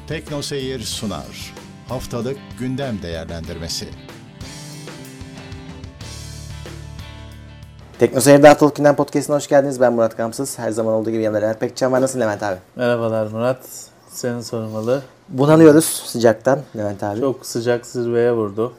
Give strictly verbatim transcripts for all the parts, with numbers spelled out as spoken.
Tekno Seyir sunar. Haftalık gündem değerlendirmesi. Tekno Seyir'de Haftalık Gündem Podcast'ına hoş geldiniz. Ben Murat Gamsız. Her zaman olduğu gibi yanımda Levent Pekcan var. Nasılsın Levent abi? Merhabalar Murat. Senin sormalı. Bunalıyoruz sıcaktan Levent abi. Çok sıcak zirveye vurdu.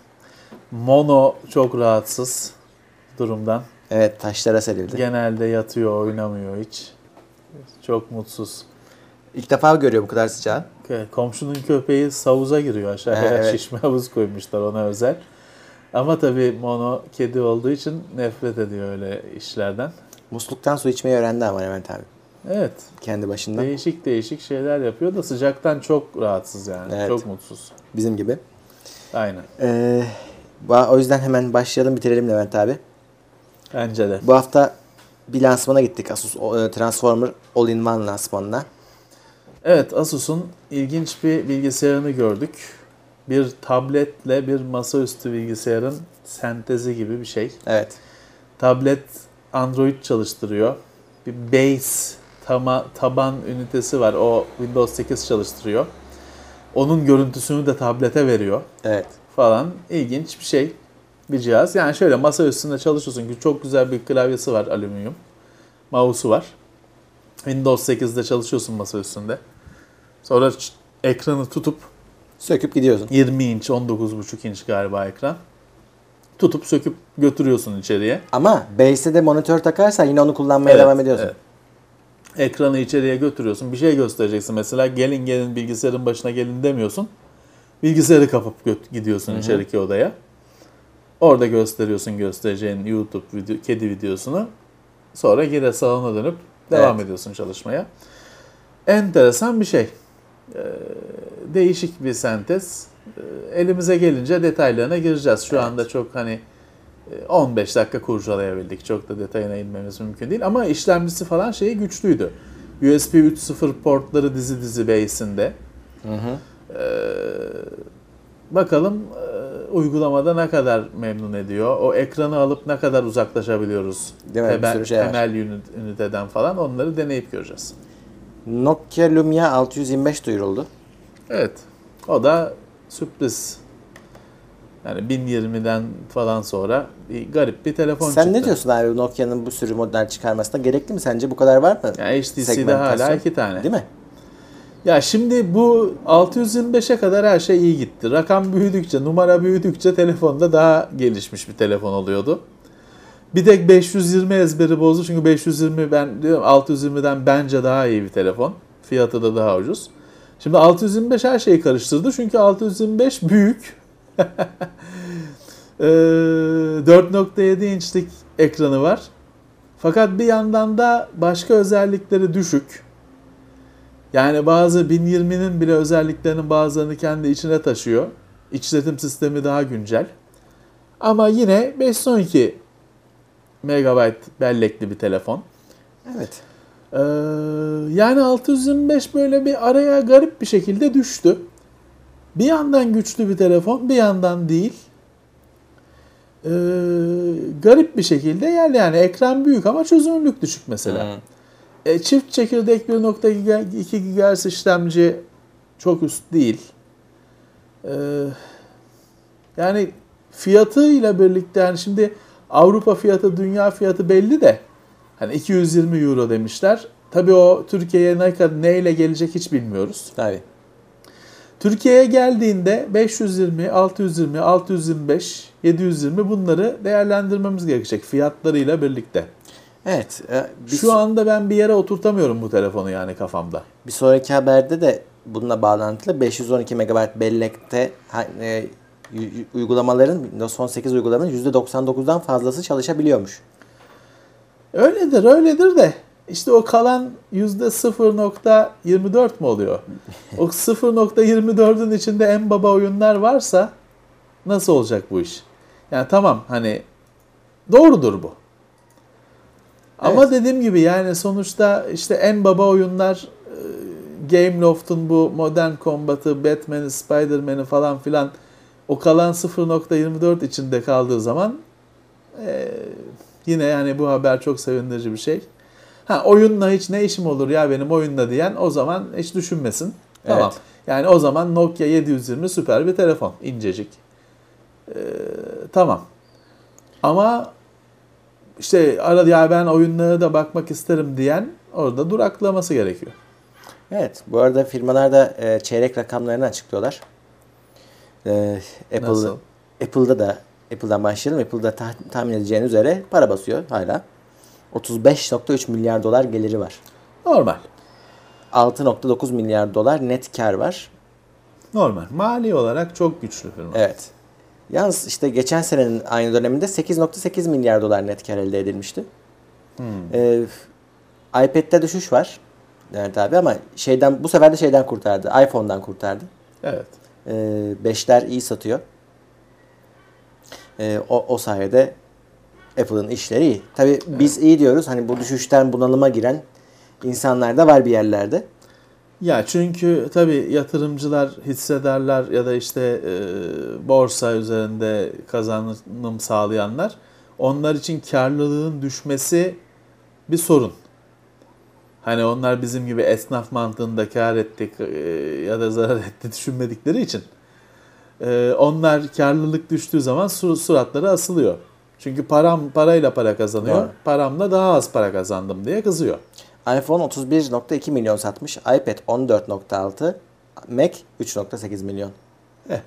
Mono çok rahatsız durumdan. Evet, taşlara serildi. Genelde yatıyor, oynamıyor hiç. Çok mutsuz. İlk defa görüyor bu kadar sıcağı. Komşunun köpeği havuza giriyor aşağıya. Evet. Şişme havuz koymuşlar ona özel. Ama tabii mono kedi olduğu için nefret ediyor öyle işlerden. Musluktan su içmeyi öğrendi ama Levent abi. Evet. Kendi başında. Değişik değişik şeyler yapıyor da sıcaktan çok rahatsız yani. Evet. Çok mutsuz. Bizim gibi. Aynen. Ee, o yüzden hemen başlayalım, bitirelim Levent abi. Bence de. Bu hafta bir lansmana gittik. Asus Transformer All-in-One lansmanına. Evet, Asus'un ilginç bir bilgisayarını gördük. Bir tabletle bir masaüstü bilgisayarın sentezi gibi bir şey. Evet. Tablet Android çalıştırıyor. Bir base tama, taban ünitesi var. O Windows sekiz çalıştırıyor. Onun görüntüsünü de tablete veriyor. Evet. Falan. İlginç bir şey. Bir cihaz. Yani şöyle masa üstünde çalışıyorsun. Çok güzel bir klavyesi var, alüminyum. Mouse'u var. Windows sekizde çalışıyorsun masa üstünde. Sonra ekranı tutup söküp gidiyorsun. yirmi inç, on dokuz buçuk inç galiba ekran. Tutup söküp götürüyorsun içeriye. Ama base'e de monitör takarsan yine onu kullanmaya Evet, devam ediyorsun. Evet. Ekranı içeriye götürüyorsun. Bir şey göstereceksin mesela. Gelin gelin bilgisayarın başına gelin demiyorsun. Bilgisayarı kapıp gö- gidiyorsun Hı-hı. içeriki odaya. Orada gösteriyorsun göstereceğin YouTube video, kedi videosunu. Sonra geri salona dönüp devam evet. ediyorsun çalışmaya. Enteresan bir şey. Ee, değişik bir sentez. Ee, elimize gelince detaylarına gireceğiz. Şu evet. anda çok hani on beş dakika kurcalayabildik. Çok da detayına inmemiz mümkün değil. Ama işlemcisi falan şeyi güçlüydü. U S B üç nokta sıfır portları dizi dizi base'inde. Hı hı. Ee, bakalım e, uygulamada ne kadar memnun ediyor. O ekranı alıp ne kadar uzaklaşabiliyoruz. Temel, şey temel üniteden falan onları deneyip göreceğiz. Nokia Lumia altı yüz yirmi beş duyuruldu. Evet. O da sürpriz. Yani bin yirmiden falan sonra bir garip bir telefon Sen çıktı. Sen ne diyorsun abi Nokia'nın bu sürü model çıkarmasına? Gerekli mi sence? Bu kadar var mı? Yani H T C'de hala iki tane. Değil mi? Ya şimdi bu altı yüz yirmi beşe kadar her şey iyi gitti. Rakam büyüdükçe, numara büyüdükçe telefonda daha gelişmiş bir telefon oluyordu. Bir tek beş yüz yirmi ezberi bozdu. Çünkü beş yüz yirmi ben diyorum altı yüz yirmiden bence daha iyi bir telefon. Fiyatı da daha ucuz. Şimdi altı yüz yirmi beş her şeyi karıştırdı. Çünkü altı yüz yirmi beş büyük. dört nokta yedi inçlik ekranı var. Fakat bir yandan da başka özellikleri düşük. Yani bazı bin yirminin bile özelliklerinin bazılarını kendi içine taşıyor. İşletim sistemi daha güncel. Ama yine beş yüz on iki megabayt bellekli bir telefon. Evet. Ee, yani altı yüz yirmi beş böyle bir araya garip bir şekilde düştü. Bir yandan güçlü bir telefon, bir yandan değil. Ee, garip bir şekilde yani, yani ekran büyük ama çözünürlük düşük mesela. Hmm. E, çift çekirdek bir nokta iki gigahertz işlemci çok üst değil. Ee, yani fiyatıyla birlikte yani şimdi Avrupa fiyatı, dünya fiyatı belli de hani iki yüz yirmi euro demişler. Tabii o Türkiye'ye ne kadar neyle gelecek hiç bilmiyoruz. Tabii. Türkiye'ye geldiğinde beş yüz yirmi, altı yüz yirmi, altı yüz yirmi beş, yedi yüz yirmi bunları değerlendirmemiz gerekecek fiyatlarıyla birlikte. Evet. E, Şu anda ben bir yere oturtamıyorum bu telefonu yani kafamda. Bir sonraki haberde de bununla bağlantılı beş yüz on iki megabayt bellekte e, uygulamaların, Windows on sekiz uygulamaların yüzde doksan dokuzdan fazlası çalışabiliyormuş. Öyledir, öyledir de işte o kalan yüzde sıfır nokta yirmi dört mu oluyor? O sıfır nokta yirmi dördün içinde en baba oyunlar varsa nasıl olacak bu iş? Yani tamam hani doğrudur bu. Ama evet. Dediğim gibi yani sonuçta işte en baba oyunlar Gameloft'un bu Modern Combat'ı, Batman'i, Spider-Man'i falan filan o kalan sıfır nokta yirmi dört içinde kaldığı zaman e, yine yani bu haber çok sevindirici bir şey. Ha oyunla hiç ne işim olur ya benim oyunla diyen o zaman hiç düşünmesin. Tamam. Evet. Yani o zaman Nokia yedi yüz yirmi süper bir telefon. İncecik. Ee, tamam. Ama işte arada ya ben oyunlara da bakmak isterim diyen orada duraklaması gerekiyor. Evet. Bu arada firmalar da e, çeyrek rakamlarını açıklıyorlar. E, Apple, Nasıl? Apple'da da Apple'dan başlayalım. Apple'da ta- tahmin edeceğiniz üzere para basıyor hala. otuz beş nokta üç milyar dolar geliri var. Normal. altı nokta dokuz milyar dolar net kar var. Normal. Mali olarak çok güçlü firma. Evet. Yalnız işte geçen senenin aynı döneminde sekiz nokta sekiz milyar dolar net kar elde edilmişti. Hmm. Ee, iPad'de düşüş var. Evet abi ama şeyden bu sefer de şeyden kurtardı. iPhone'dan kurtardı. Evet. Ee, beşler iyi satıyor. Ee, o, o sayede Apple'ın işleri iyi. Tabii biz iyi diyoruz. Hani bu düşüşten bunalıma giren insanlar da var bir yerlerde. Ya çünkü tabii yatırımcılar, hissedarlar ya da işte e, borsa üzerinde kazanım sağlayanlar, onlar için karlılığın düşmesi bir sorun. Hani onlar bizim gibi esnaf mantığında kar ettik e, ya da zarar etti düşünmedikleri için e, onlar karlılık düştüğü zaman sur- suratları asılıyor. Çünkü param parayla para kazanıyor, Doğru. paramla daha az para kazandım diye kızıyor. iPhone otuz bir nokta iki milyon satmış. iPad on dört nokta altı. Mac üç nokta sekiz milyon. Eh.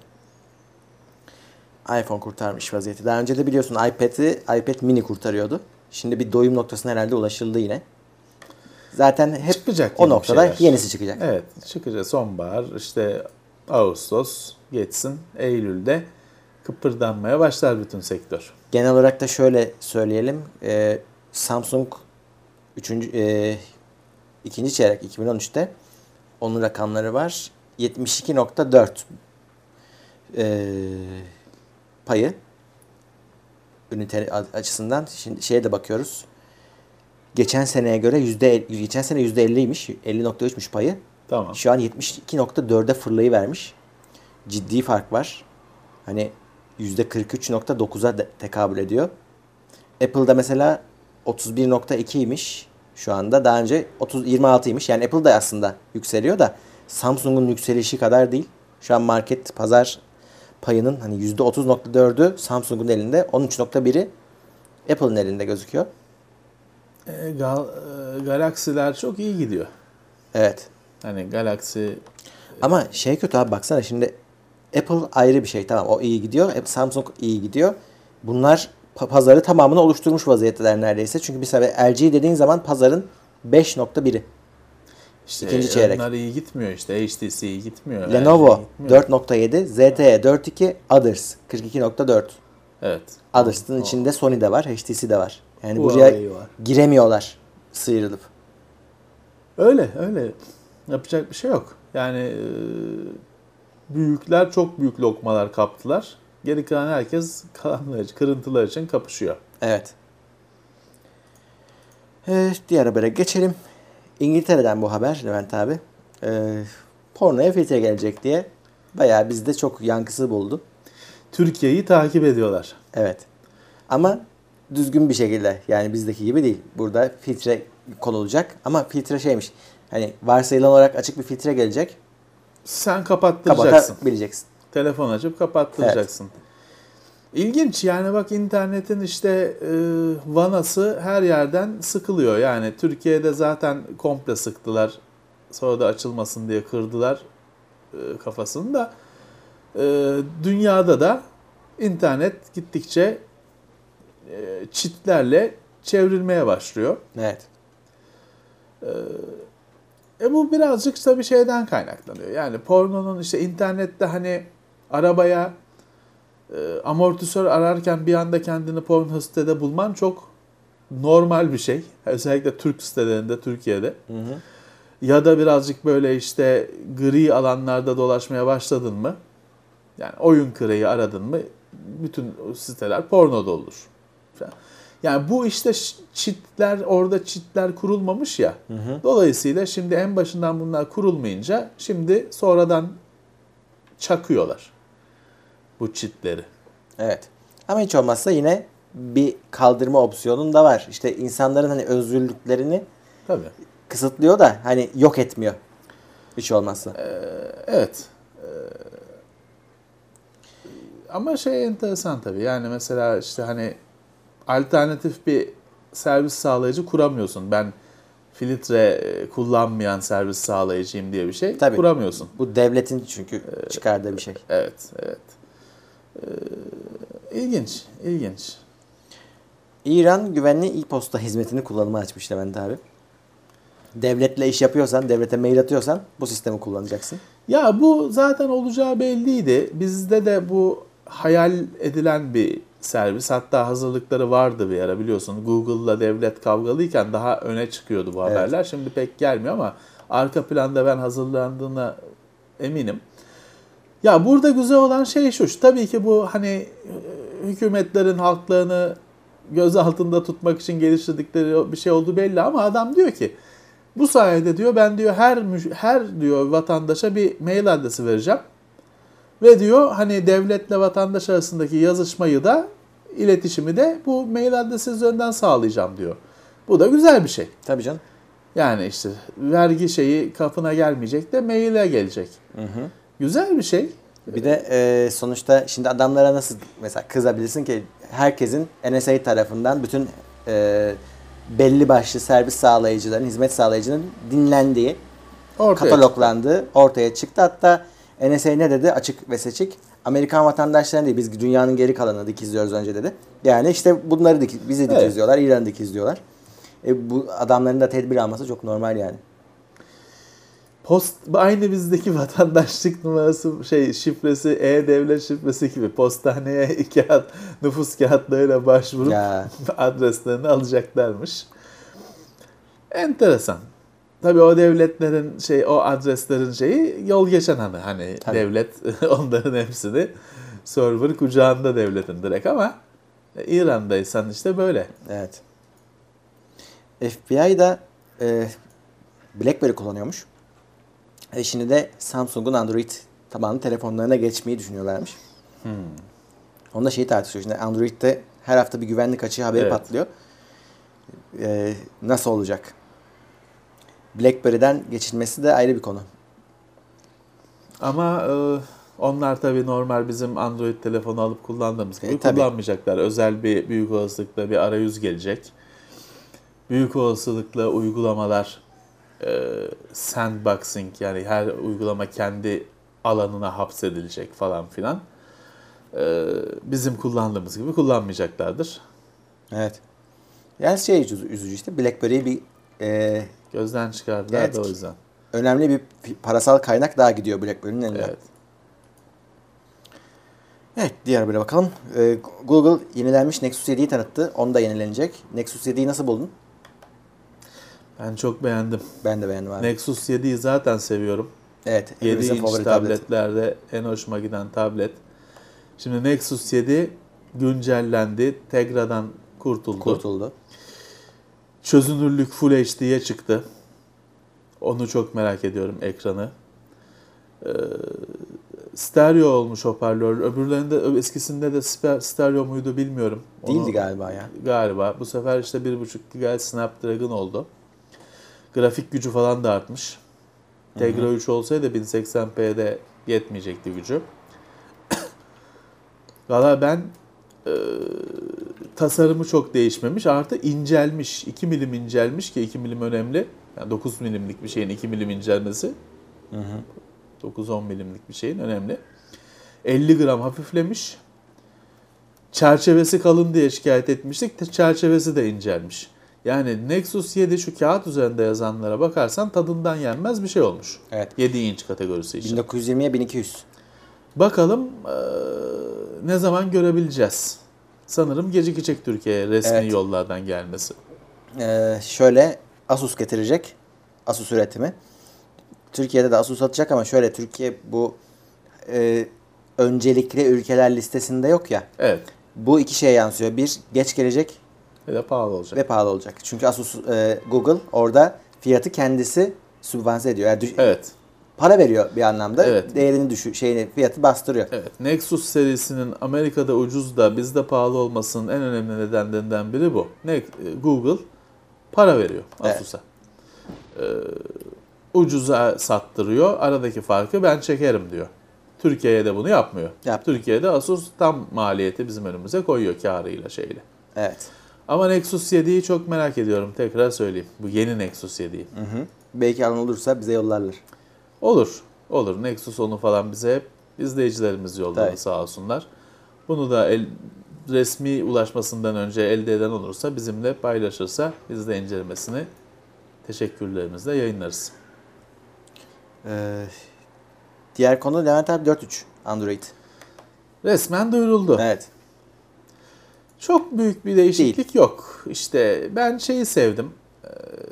iPhone kurtarmış vaziyeti. Daha önce de biliyorsun iPad'i iPad mini kurtarıyordu. Şimdi bir doyum noktasına herhalde ulaşıldı yine. Zaten hep Çıkacak o yeni bir noktada şeyler. yenisi çıkacak. Evet, çıkacak sonbahar, işte Ağustos geçsin, Eylül'de kıpırdanmaya başlar bütün sektör. Genel olarak da şöyle söyleyelim. Ee, Samsung üçüncü, e, ikinci çeyrek iki bin on üçte onun rakamları var. yetmiş iki nokta dört ee, payı ünite açısından. Şimdi şeye de bakıyoruz. Geçen seneye göre yüzde geçen sene yüzde elliymiş. elli nokta üçmüş payı. Tamam. Şu an yetmiş iki nokta dörde fırlayıvermiş. Ciddi fark var. Hani yüzde kırk üç nokta dokuza de- tekabül ediyor. Apple'da mesela otuz bir nokta ikiymiş şu anda. Daha önce otuz yirmi altıymış. Yani Apple da aslında yükseliyor da Samsung'un yükselişi kadar değil. Şu an market pazar payının hani yüzde otuz nokta dördü Samsung'un elinde, on üç nokta biri Apple'ın elinde gözüküyor. E, Gal- e, Galaxy'ler çok iyi gidiyor. Evet. Hani Galaxy Ama şey kötü abi, baksana şimdi Apple ayrı bir şey, tamam, o iyi gidiyor. Samsung iyi gidiyor. Bunlar pa- pazarı tamamını oluşturmuş vaziyetteler neredeyse. Çünkü bir sefer L G dediğin zaman pazarın beş nokta biri. işte İkinci çeyrek. onlar iyi gitmiyor işte. H T C iyi gitmiyor. Lenovo L G iyi gitmiyor. dört nokta yedi, Z T E dört nokta iki, Others kırk iki nokta dört. Evet. Others'ın O- içinde Sony de var, H T C de var. Yani Huawei buraya var. giremiyorlar sıyrılıp. Öyle öyle. Yapacak bir şey yok. Yani e, büyükler çok büyük lokmalar kaptılar. Geri kalan herkes kalanlar için, kırıntılar için kapışıyor. Evet. Ee, diğer habere geçelim. İngiltere'den bu haber Levent abi. Ee, pornoya filtre gelecek diye bayağı bizde çok yankısı buldu. Türkiye'yi takip ediyorlar. Evet. Ama düzgün bir şekilde, yani bizdeki gibi değil. Burada filtre konulacak ama filtre şeymiş. Hani varsayılan olarak açık bir filtre gelecek. Sen kapattıracaksın. Kapatabileceksin. Telefon açıp kapattıracaksın. İlginç yani, bak internetin işte e, vanası her yerden sıkılıyor. Yani Türkiye'de zaten komple sıktılar. Sonra da açılmasın diye kırdılar e, kafasını da. E, dünyada da internet gittikçe e, çitlerle çevrilmeye başlıyor. Evet. E bu birazcık tabii şeyden kaynaklanıyor. Yani pornonun işte internette hani arabaya e, amortisör ararken bir anda kendini porno sitede bulman çok normal bir şey. Özellikle Türk sitelerinde, Türkiye'de. Hı hı. Ya da birazcık böyle işte gri alanlarda dolaşmaya başladın mı? Yani oyun kırığı aradın mı? Bütün siteler porno doludur. Yani bu işte çitler, orada çitler kurulmamış ya. Hı hı. Dolayısıyla şimdi en başından bunlar kurulmayınca şimdi sonradan çakıyorlar bu çitleri. Evet. Ama hiç olmazsa yine bir kaldırma opsiyonun da var. İşte insanların hani özgürlüklerini Tabii. kısıtlıyor da hani yok etmiyor. Hiç olmazsa. Ee, evet. Ee, ama şey enteresan tabii. Yani mesela işte hani alternatif bir servis sağlayıcı kuramıyorsun. Ben filtre kullanmayan servis sağlayıcıyım diye bir şey Tabii. kuramıyorsun. Bu devletin çünkü çıkardığı bir şey. Evet, evet. Ee, ilginç, ilginç. İran güvenli e-posta hizmetini kullanıma açmış Levent abi. Devletle iş yapıyorsan, devlete mail atıyorsan bu sistemi kullanacaksın. Ya bu zaten olacağı belliydi. Bizde de bu hayal edilen bir servis. Hatta hazırlıkları vardı bir ara biliyorsun. Google'la devlet kavgalıyken daha öne çıkıyordu bu haberler. Evet. Şimdi pek gelmiyor ama arka planda ben hazırlandığına eminim. Ya burada güzel olan şey şu. Tabii ki bu hani hükümetlerin halklarını göz altında tutmak için geliştirdikleri bir şey olduğu belli ama adam diyor ki bu sayede diyor ben diyor her her diyor vatandaşa bir mail adresi vereceğim. Ve diyor hani devletle vatandaş arasındaki yazışmayı da iletişimi de bu mail adresi üzerinden sağlayacağım diyor. Bu da güzel bir şey. Tabii canım. Yani işte vergi şeyi kapına gelmeyecek de maile gelecek. Hı hı. Güzel bir şey. Bir de e, sonuçta şimdi adamlara nasıl mesela kızabilirsin ki herkesin N S A tarafından bütün e, belli başlı servis sağlayıcıların, hizmet sağlayıcının dinlendiği, ortaya kataloglandığı çıktı. Ortaya çıktı. Hatta N S A ne dedi? Açık ve seçik. Amerikan vatandaşlarını değil, biz dünyanın geri kalanını dikizliyoruz önce dedi. Yani işte bunları dik, bizi dikizliyorlar, evet. İran'ı dikizliyorlar. E, bu adamların da tedbir alması çok normal yani. Post aynı bizdeki vatandaşlık numarası şey şifresi e-devlet şifresi gibi postaneye kağıt nüfus kağıtlarıyla başvurup ya. adreslerini alacaklarmış. Enteresan. Tabii o devletlerin şey o adreslerin şeyi yol geçen hani hani Tabii. devlet onların hepsini server kucağında devletin direkt ama İran'daysan işte böyle. Evet. F B I da e, BlackBerry kullanıyormuş. E şimdi de Samsung'un Android tabanlı telefonlarına geçmeyi düşünüyorlarmış. Hmm. Onda şeyi tartışıyor. Şimdi Android'de her hafta bir güvenlik açığı haberi evet. patlıyor. Ee, nasıl olacak? BlackBerry'den geçilmesi de ayrı bir konu. Ama e, onlar tabii normal bizim Android telefonu alıp kullandığımız gibi e, kullanmayacaklar. Tabii. Özel bir büyük olasılıkla bir arayüz gelecek. Büyük olasılıkla uygulamalar e, sandboxing yani her uygulama kendi alanına hapsedilecek falan filan. E, bizim kullandığımız gibi kullanmayacaklardır. Evet. Yani şey üzücü işte BlackBerry'yi bir e, gözden çıkardılar evet, da o yüzden. Önemli bir parasal kaynak daha gidiyor BlackBerry'nin eline. Evet. Evet, diğer bir bakalım. Ee, Google yenilenmiş Nexus yediyi tanıttı. Onu da yenilenecek. Nexus yediyi nasıl buldun? Ben çok beğendim. Ben de beğendim abi. Nexus yediyi zaten seviyorum. Evet. yedi inç tabletlerde en hoşuma giden tablet. Şimdi Nexus yedi güncellendi. Tegra'dan kurtuldu. Kurtuldu. Çözünürlük Full H D'ye çıktı. Onu çok merak ediyorum ekranı. Ee, stereo olmuş hoparlör. Öbürlerinde eskisinde de stereo muydu bilmiyorum. Değildi Onu, galiba ya. Galiba. Bu sefer işte bir buçuk gigahertz Snapdragon oldu. Grafik gücü falan da artmış. Tegra üç olsaydı bin seksen p'de yetmeyecekti gücü. Valla ben e, tasarımı çok değişmemiş. Artı incelmiş. iki milim incelmiş ki iki milim önemli. Yani dokuz milimlik bir şeyin iki milim incelmesi. Hı hı. dokuz on milimlik bir şeyin önemli. elli gram hafiflemiş. Çerçevesi kalın diye şikayet etmiştik. Çerçevesi de incelmiş. Yani Nexus yedi şu kağıt üzerinde yazanlara bakarsan tadından yenmez bir şey olmuş. Evet. yedi inç kategorisi için. bin dokuz yüz yirmiye bin iki yüz. Bakalım e, ne zaman görebileceğiz. Sanırım gecikecek Türkiye'ye resmi evet. yollardan gelmesi. Ee, şöyle Asus getirecek. Asus üretimi. Türkiye'de de Asus atacak ama şöyle Türkiye bu e, öncelikli ülkeler listesinde yok ya. Evet. Bu iki şeye yansıyor. Bir, geç gelecek. Ve de pahalı olacak. Ve pahalı olacak. Çünkü Asus, e, Google orada fiyatı kendisi sübvanse ediyor. Yani düş- evet. Para veriyor bir anlamda. Evet. Değerini düşü şeyini fiyatı bastırıyor. Evet. Nexus serisinin Amerika'da ucuz da bizde pahalı olmasının en önemli nedenlerinden biri bu. Ne Google para veriyor Asus'a. Evet. Ee, ucuza sattırıyor. Aradaki farkı ben çekerim diyor. Türkiye'ye de bunu yapmıyor. Yap. Türkiye'de Asus tam maliyeti bizim önümüze koyuyor kârıyla şeyle. Evet. Ama Nexus yediyi çok merak ediyorum. Tekrar söyleyeyim. Bu yeni Nexus yediyi. Hı hı. Belki alın olursa bize yollarlar. Olur. Olur. Nexus onu falan bize hep izleyicilerimiz yolladı Tabii. sağ olsunlar. Bunu da el, resmi ulaşmasından önce elde eden olursa bizimle paylaşırsa biz de incelemesini teşekkürlerimizle yayınlarız. Ee, diğer konu Levent abi dört üç Android. Resmen duyuruldu. Evet. Çok büyük bir değişiklik yok. İşte ben şeyi sevdim. Ee,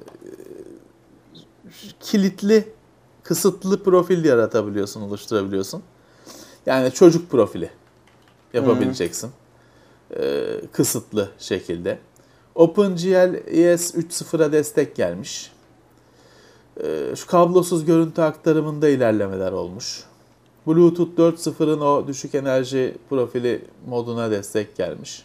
kilitli, kısıtlı profil yaratabiliyorsun, oluşturabiliyorsun. Yani çocuk profili yapabileceksin. Ee, kısıtlı şekilde. OpenGL E S üç nokta sıfıra destek gelmiş. Ee, şu kablosuz görüntü aktarımında ilerlemeler olmuş. Bluetooth dört nokta sıfırın o düşük enerji profili moduna destek gelmiş.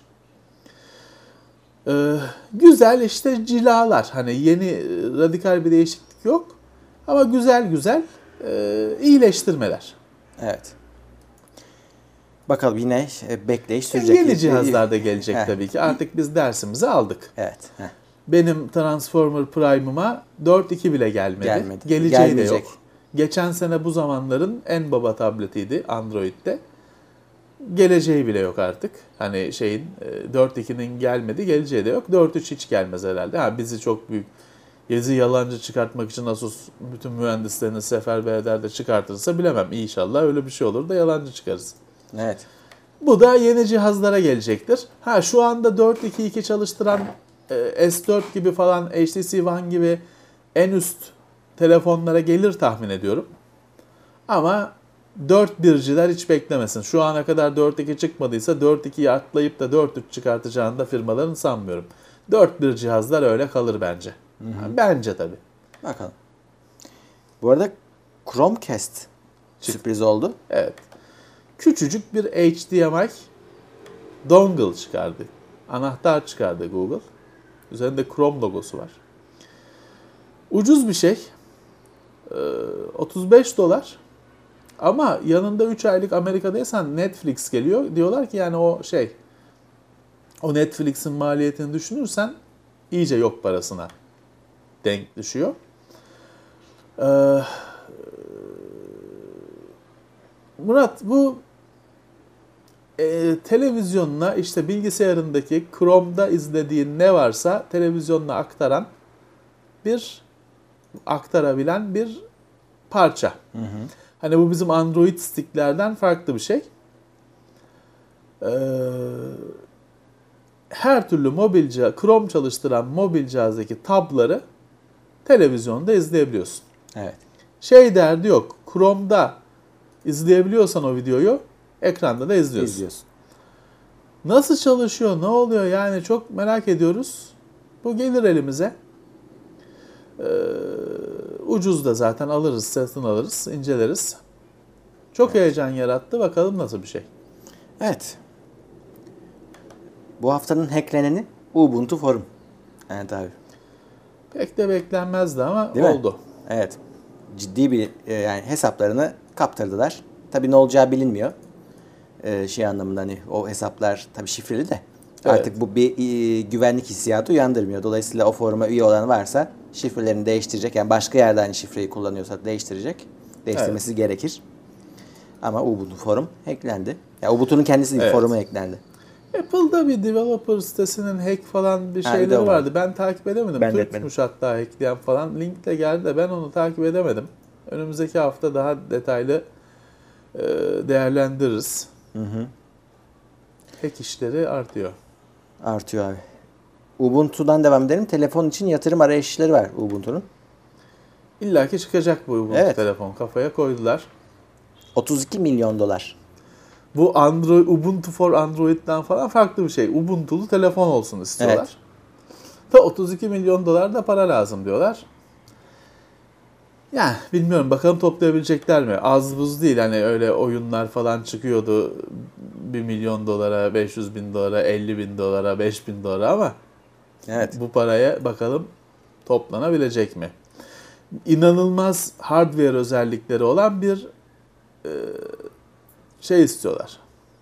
Ee, güzel işte cilalar. Hani yeni radikal bir değişiklik yok. Ama güzel güzel e, iyileştirmeler. Evet. Bakalım yine e, bekleyiş sürecek. Yeni cihazlar da gelecek Heh. tabii ki. Artık biz dersimizi aldık. Evet. Heh. Benim Transformer Prime'ıma dört nokta iki bile gelmedi. Gelmedi. Geleceği de Gelmeyecek. yok. Geçen sene bu zamanların en baba tabletiydi Android'de. Geleceği bile yok artık. Hani şeyin dört nokta ikinin gelmedi, geleceği de yok. dört nokta üç hiç gelmez herhalde. Ha, bizi çok büyük gezi yalancı çıkartmak için Asus bütün mühendislerini seferber eder de çıkartırsa bilemem. İnşallah öyle bir şey olur da yalancı çıkarız. Evet. Bu da yeni cihazlara gelecektir. Ha şu anda dört nokta iki nokta iki çalıştıran e, S dört gibi falan, H T C One gibi en üst telefonlara gelir tahmin ediyorum. Ama dört nokta birciler hiç beklemesin. Şu ana kadar dört nokta iki çıkmadıysa dört nokta ikiyi atlayıp da dört nokta üç çıkartacağını da firmaların sanmıyorum. dört nokta bir cihazlar öyle kalır bence. Hı hı. Ha, bence tabii. Bakalım. Bu arada Chromecast sürpriz oldu. Evet. Küçücük bir H D M I dongle çıkardı. Anahtar çıkardı Google. Üzerinde Chrome logosu var. Ucuz bir şey. Ee, otuz beş dolar. Ama yanında üç aylık Amerika'daysan Netflix geliyor. Diyorlar ki yani o şey, o Netflix'in maliyetini düşünürsen iyice yok parasına denk düşüyor. Ee, Murat, bu e, televizyonuna işte bilgisayarındaki Chrome'da izlediğin ne varsa televizyonuna aktaran bir aktarabilen bir parça. Hı hı. Hani bu bizim Android sticklerden farklı bir şey. Ee, her türlü mobil cihaz, Chrome çalıştıran mobil cihazdaki tabları televizyonda izleyebiliyorsun. Evet. Şey derdi yok. Chrome'da izleyebiliyorsan o videoyu ekranda da izliyorsun. İzliyorsun. Nasıl çalışıyor, ne oluyor yani çok merak ediyoruz. Bu gelir elimize. Ee, ucuz da zaten alırız, satın alırız, inceleriz. Çok evet. Heyecan yarattı. Bakalım nasıl bir şey. Evet. Bu haftanın hackleneni Ubuntu Forum. Evet abi. Pek de beklenmezdi ama değil oldu. Mi? Evet. Ciddi bir yani hesaplarını kaptırdılar. Tabii ne olacağı bilinmiyor. Ee, şey anlamında hani o hesaplar tabii şifreli de. Evet. Artık bu bir e, güvenlik hissiyatı uyandırmıyor. Dolayısıyla o foruma üye olan varsa şifrelerini değiştirecek. Yani başka yerde aynı şifreyi kullanıyorsa değiştirecek. Değiştirmesi evet. gerekir. Ama Ubuntu Forum hacklendi. Ya Ubuntu'nun kendisi değil, evet. foruma hacklendi. Apple'da bir developer sitesinin hack falan bir şeyleri yani vardı. Ben takip edemedim. Ben Türkmüş hatta hackleyen falan. Link de geldi de ben onu takip edemedim. Önümüzdeki hafta daha detaylı e, değerlendiririz. Hı hı. Hack işleri artıyor. Artıyor abi. Ubuntu'dan devam edelim. Telefon için yatırım arayışları var Ubuntu'nun. İlla ki çıkacak bu Ubuntu evet. telefon. Kafaya koydular. otuz iki milyon dolar. Bu Android, Ubuntu for Android'den falan farklı bir şey. Ubuntu'lu telefon olsun istiyorlar. Evet. Ta otuz iki milyon dolar da para lazım diyorlar. Yani bilmiyorum bakalım toplayabilecekler mi? Az buz değil hani öyle oyunlar falan çıkıyordu. bir milyon dolara, beş yüz bin dolara, elli bin dolara, beş bin dolara ama evet. bu paraya bakalım toplanabilecek mi? inanılmaz hardware özellikleri olan bir e, şey istiyorlar.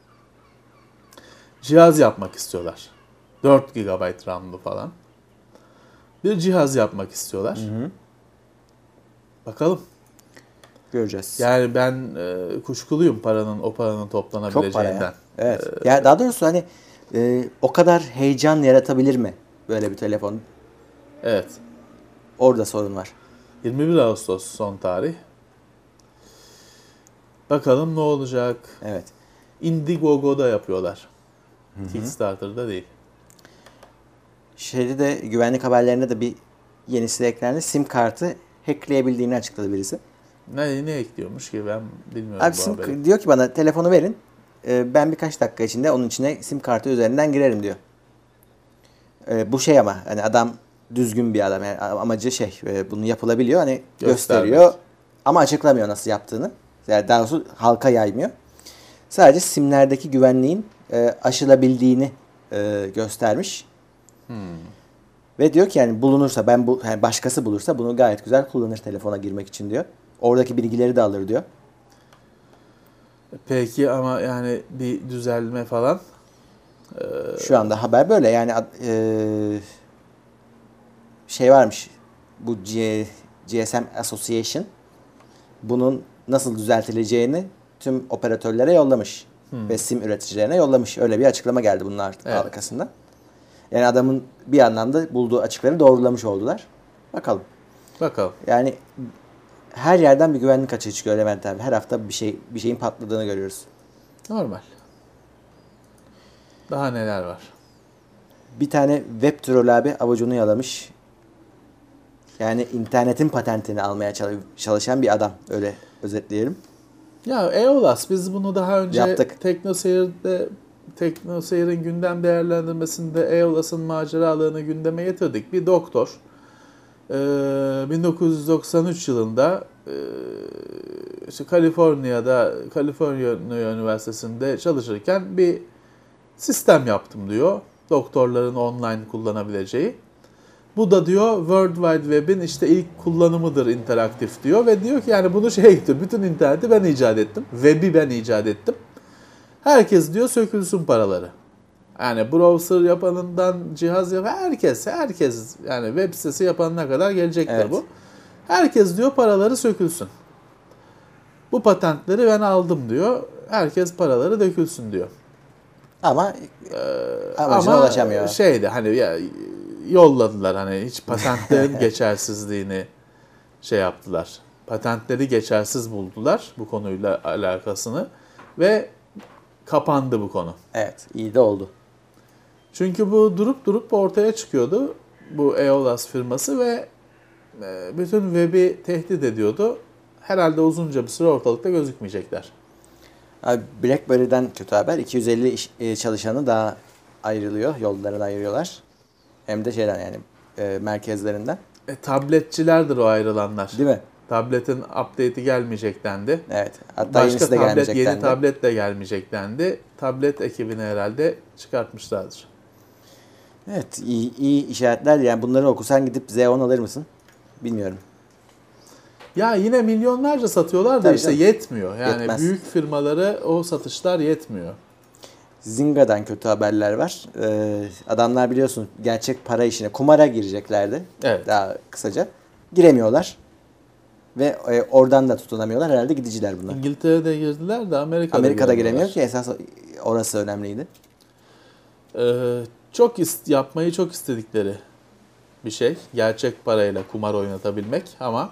Cihaz yapmak istiyorlar. dört gigabayt RAM'lı falan. Bir cihaz yapmak istiyorlar. Hı hı. Bakalım. Göreceğiz. Yani ben e, kuşkuluyum paranın o paranın toplanabileceğinden. Çok para ya. Evet. Ee, yani daha doğrusu hani e, o kadar heyecan yaratabilir mi böyle bir telefon? Evet. Orada sorun var. yirmi bir Ağustos son tarih. Bakalım ne olacak. Evet. Indiegogo'da yapıyorlar. Hı-hı. Kickstarter'da değil. Şeyde de güvenlik haberlerine de bir yenisi de eklendi. SIM kartı hackleyebildiğini açıkladı birisi. Ne, ne ekliyormuş ki ben bilmiyorum Abi bu sim, haberi. diyor ki bana telefonu verin. E, ben birkaç dakika içinde onun içine sim kartı üzerinden girerim diyor. E, bu şey ama hani adam düzgün bir adam. Yani amacı şey e, bunu yapılabiliyor. Hani Göstermek. gösteriyor ama açıklamıyor nasıl yaptığını. Yani daha doğrusu halka yaymıyor. Sadece simlerdeki güvenliğin e, aşılabildiğini e, göstermiş. Hmm. Ve diyor ki yani bulunursa ben bu yani başkası bulursa bunu gayet güzel kullanır telefona girmek için diyor. Oradaki bilgileri de alır diyor. Peki ama yani bir düzelme falan. Ee... Şu anda haber böyle yani e, şey varmış. Bu G, G S M Association bunun nasıl düzeltileceğini tüm operatörlere yollamış. Hmm. Ve sim üreticilerine yollamış. Öyle bir açıklama geldi bunun evet. arkasında. Yani adamın bir anlamda bulduğu açıkları doğrulamış oldular. Bakalım. Bakalım. Yani her yerden bir güvenlik açığı çıkıyor Levent abi. Her hafta bir şey bir şeyin patladığını görüyoruz. Normal. Daha neler var? Bir tane web troll abi avucunu yalamış. Yani internetin patentini almaya çalışan bir adam. Öyle özetleyelim. Ya EOLAS biz bunu daha önce yaptık. TeknoSeyir'de TeknoSeyir'in gündem değerlendirmesinde EOLAS'ın maceralarını gündeme getirdik. Bir doktor bin dokuz yüz doksan üç yılında işte Kaliforniya'da Kaliforniya Üniversitesi'nde çalışırken bir sistem yaptım diyor. Doktorların online kullanabileceği. Bu da diyor World Wide Web'in işte ilk kullanımıdır interaktif diyor ve diyor ki yani bunu şeye getir. Bütün interneti ben icat ettim. Web'i ben icat ettim. Herkes diyor sökülsün paraları. Yani browser yapanından cihaz yapan herkes, herkes yani web sitesi yapanına kadar gelecektir evet. bu. Herkes diyor paraları sökülsün. Bu patentleri ben aldım diyor. Herkes paraları dökülsün diyor. Ama ee, ama ulaşamıyor. Şeydi hani ya yolladılar hani hiç patentlerin geçersizliğini şey yaptılar. Patentleri geçersiz buldular bu konuyla alakasını ve kapandı bu konu. Evet, iyi de oldu. Çünkü bu durup durup ortaya çıkıyordu bu EOLAS firması ve bütün web'i tehdit ediyordu. Herhalde uzunca bir süre ortalıkta gözükmeyecekler. Abi BlackBerry'den kötü haber. iki yüz elli iş, çalışanı daha ayrılıyor. Yollarını ayırıyorlar. Hem de şeyden yani e, merkezlerinden. E, tabletçilerdir o ayrılanlar. Değil mi? Tabletin update'i gelmeyecek dendi. Evet. Hatta Başka yenisi de tablet, gelmeyecek yeni dendi. tablet de gelmeyecek dendi. Tablet ekibini herhalde çıkartmışlardır. Evet. iyi, iyi işaretler. Yani bunları okusan gidip Z on alır mısın? Bilmiyorum. Ya yine milyonlarca satıyorlar da Tabii işte canım. yetmiyor. Yani Yetmez. Büyük firmaları o satışlar yetmiyor. Zinga'dan kötü haberler var. Ee, adamlar biliyorsun gerçek para işine, kumara gireceklerdi. Evet. Daha kısaca. Giremiyorlar. Ve e, oradan da tutunamıyorlar. Herhalde gidiciler bunlar. İngiltere'de girdiler de Amerika'da Amerika'da giremiyor ki esas orası önemliydi. Ee, çok ist- yapmayı çok istedikleri bir şey. Gerçek parayla kumar oynatabilmek ama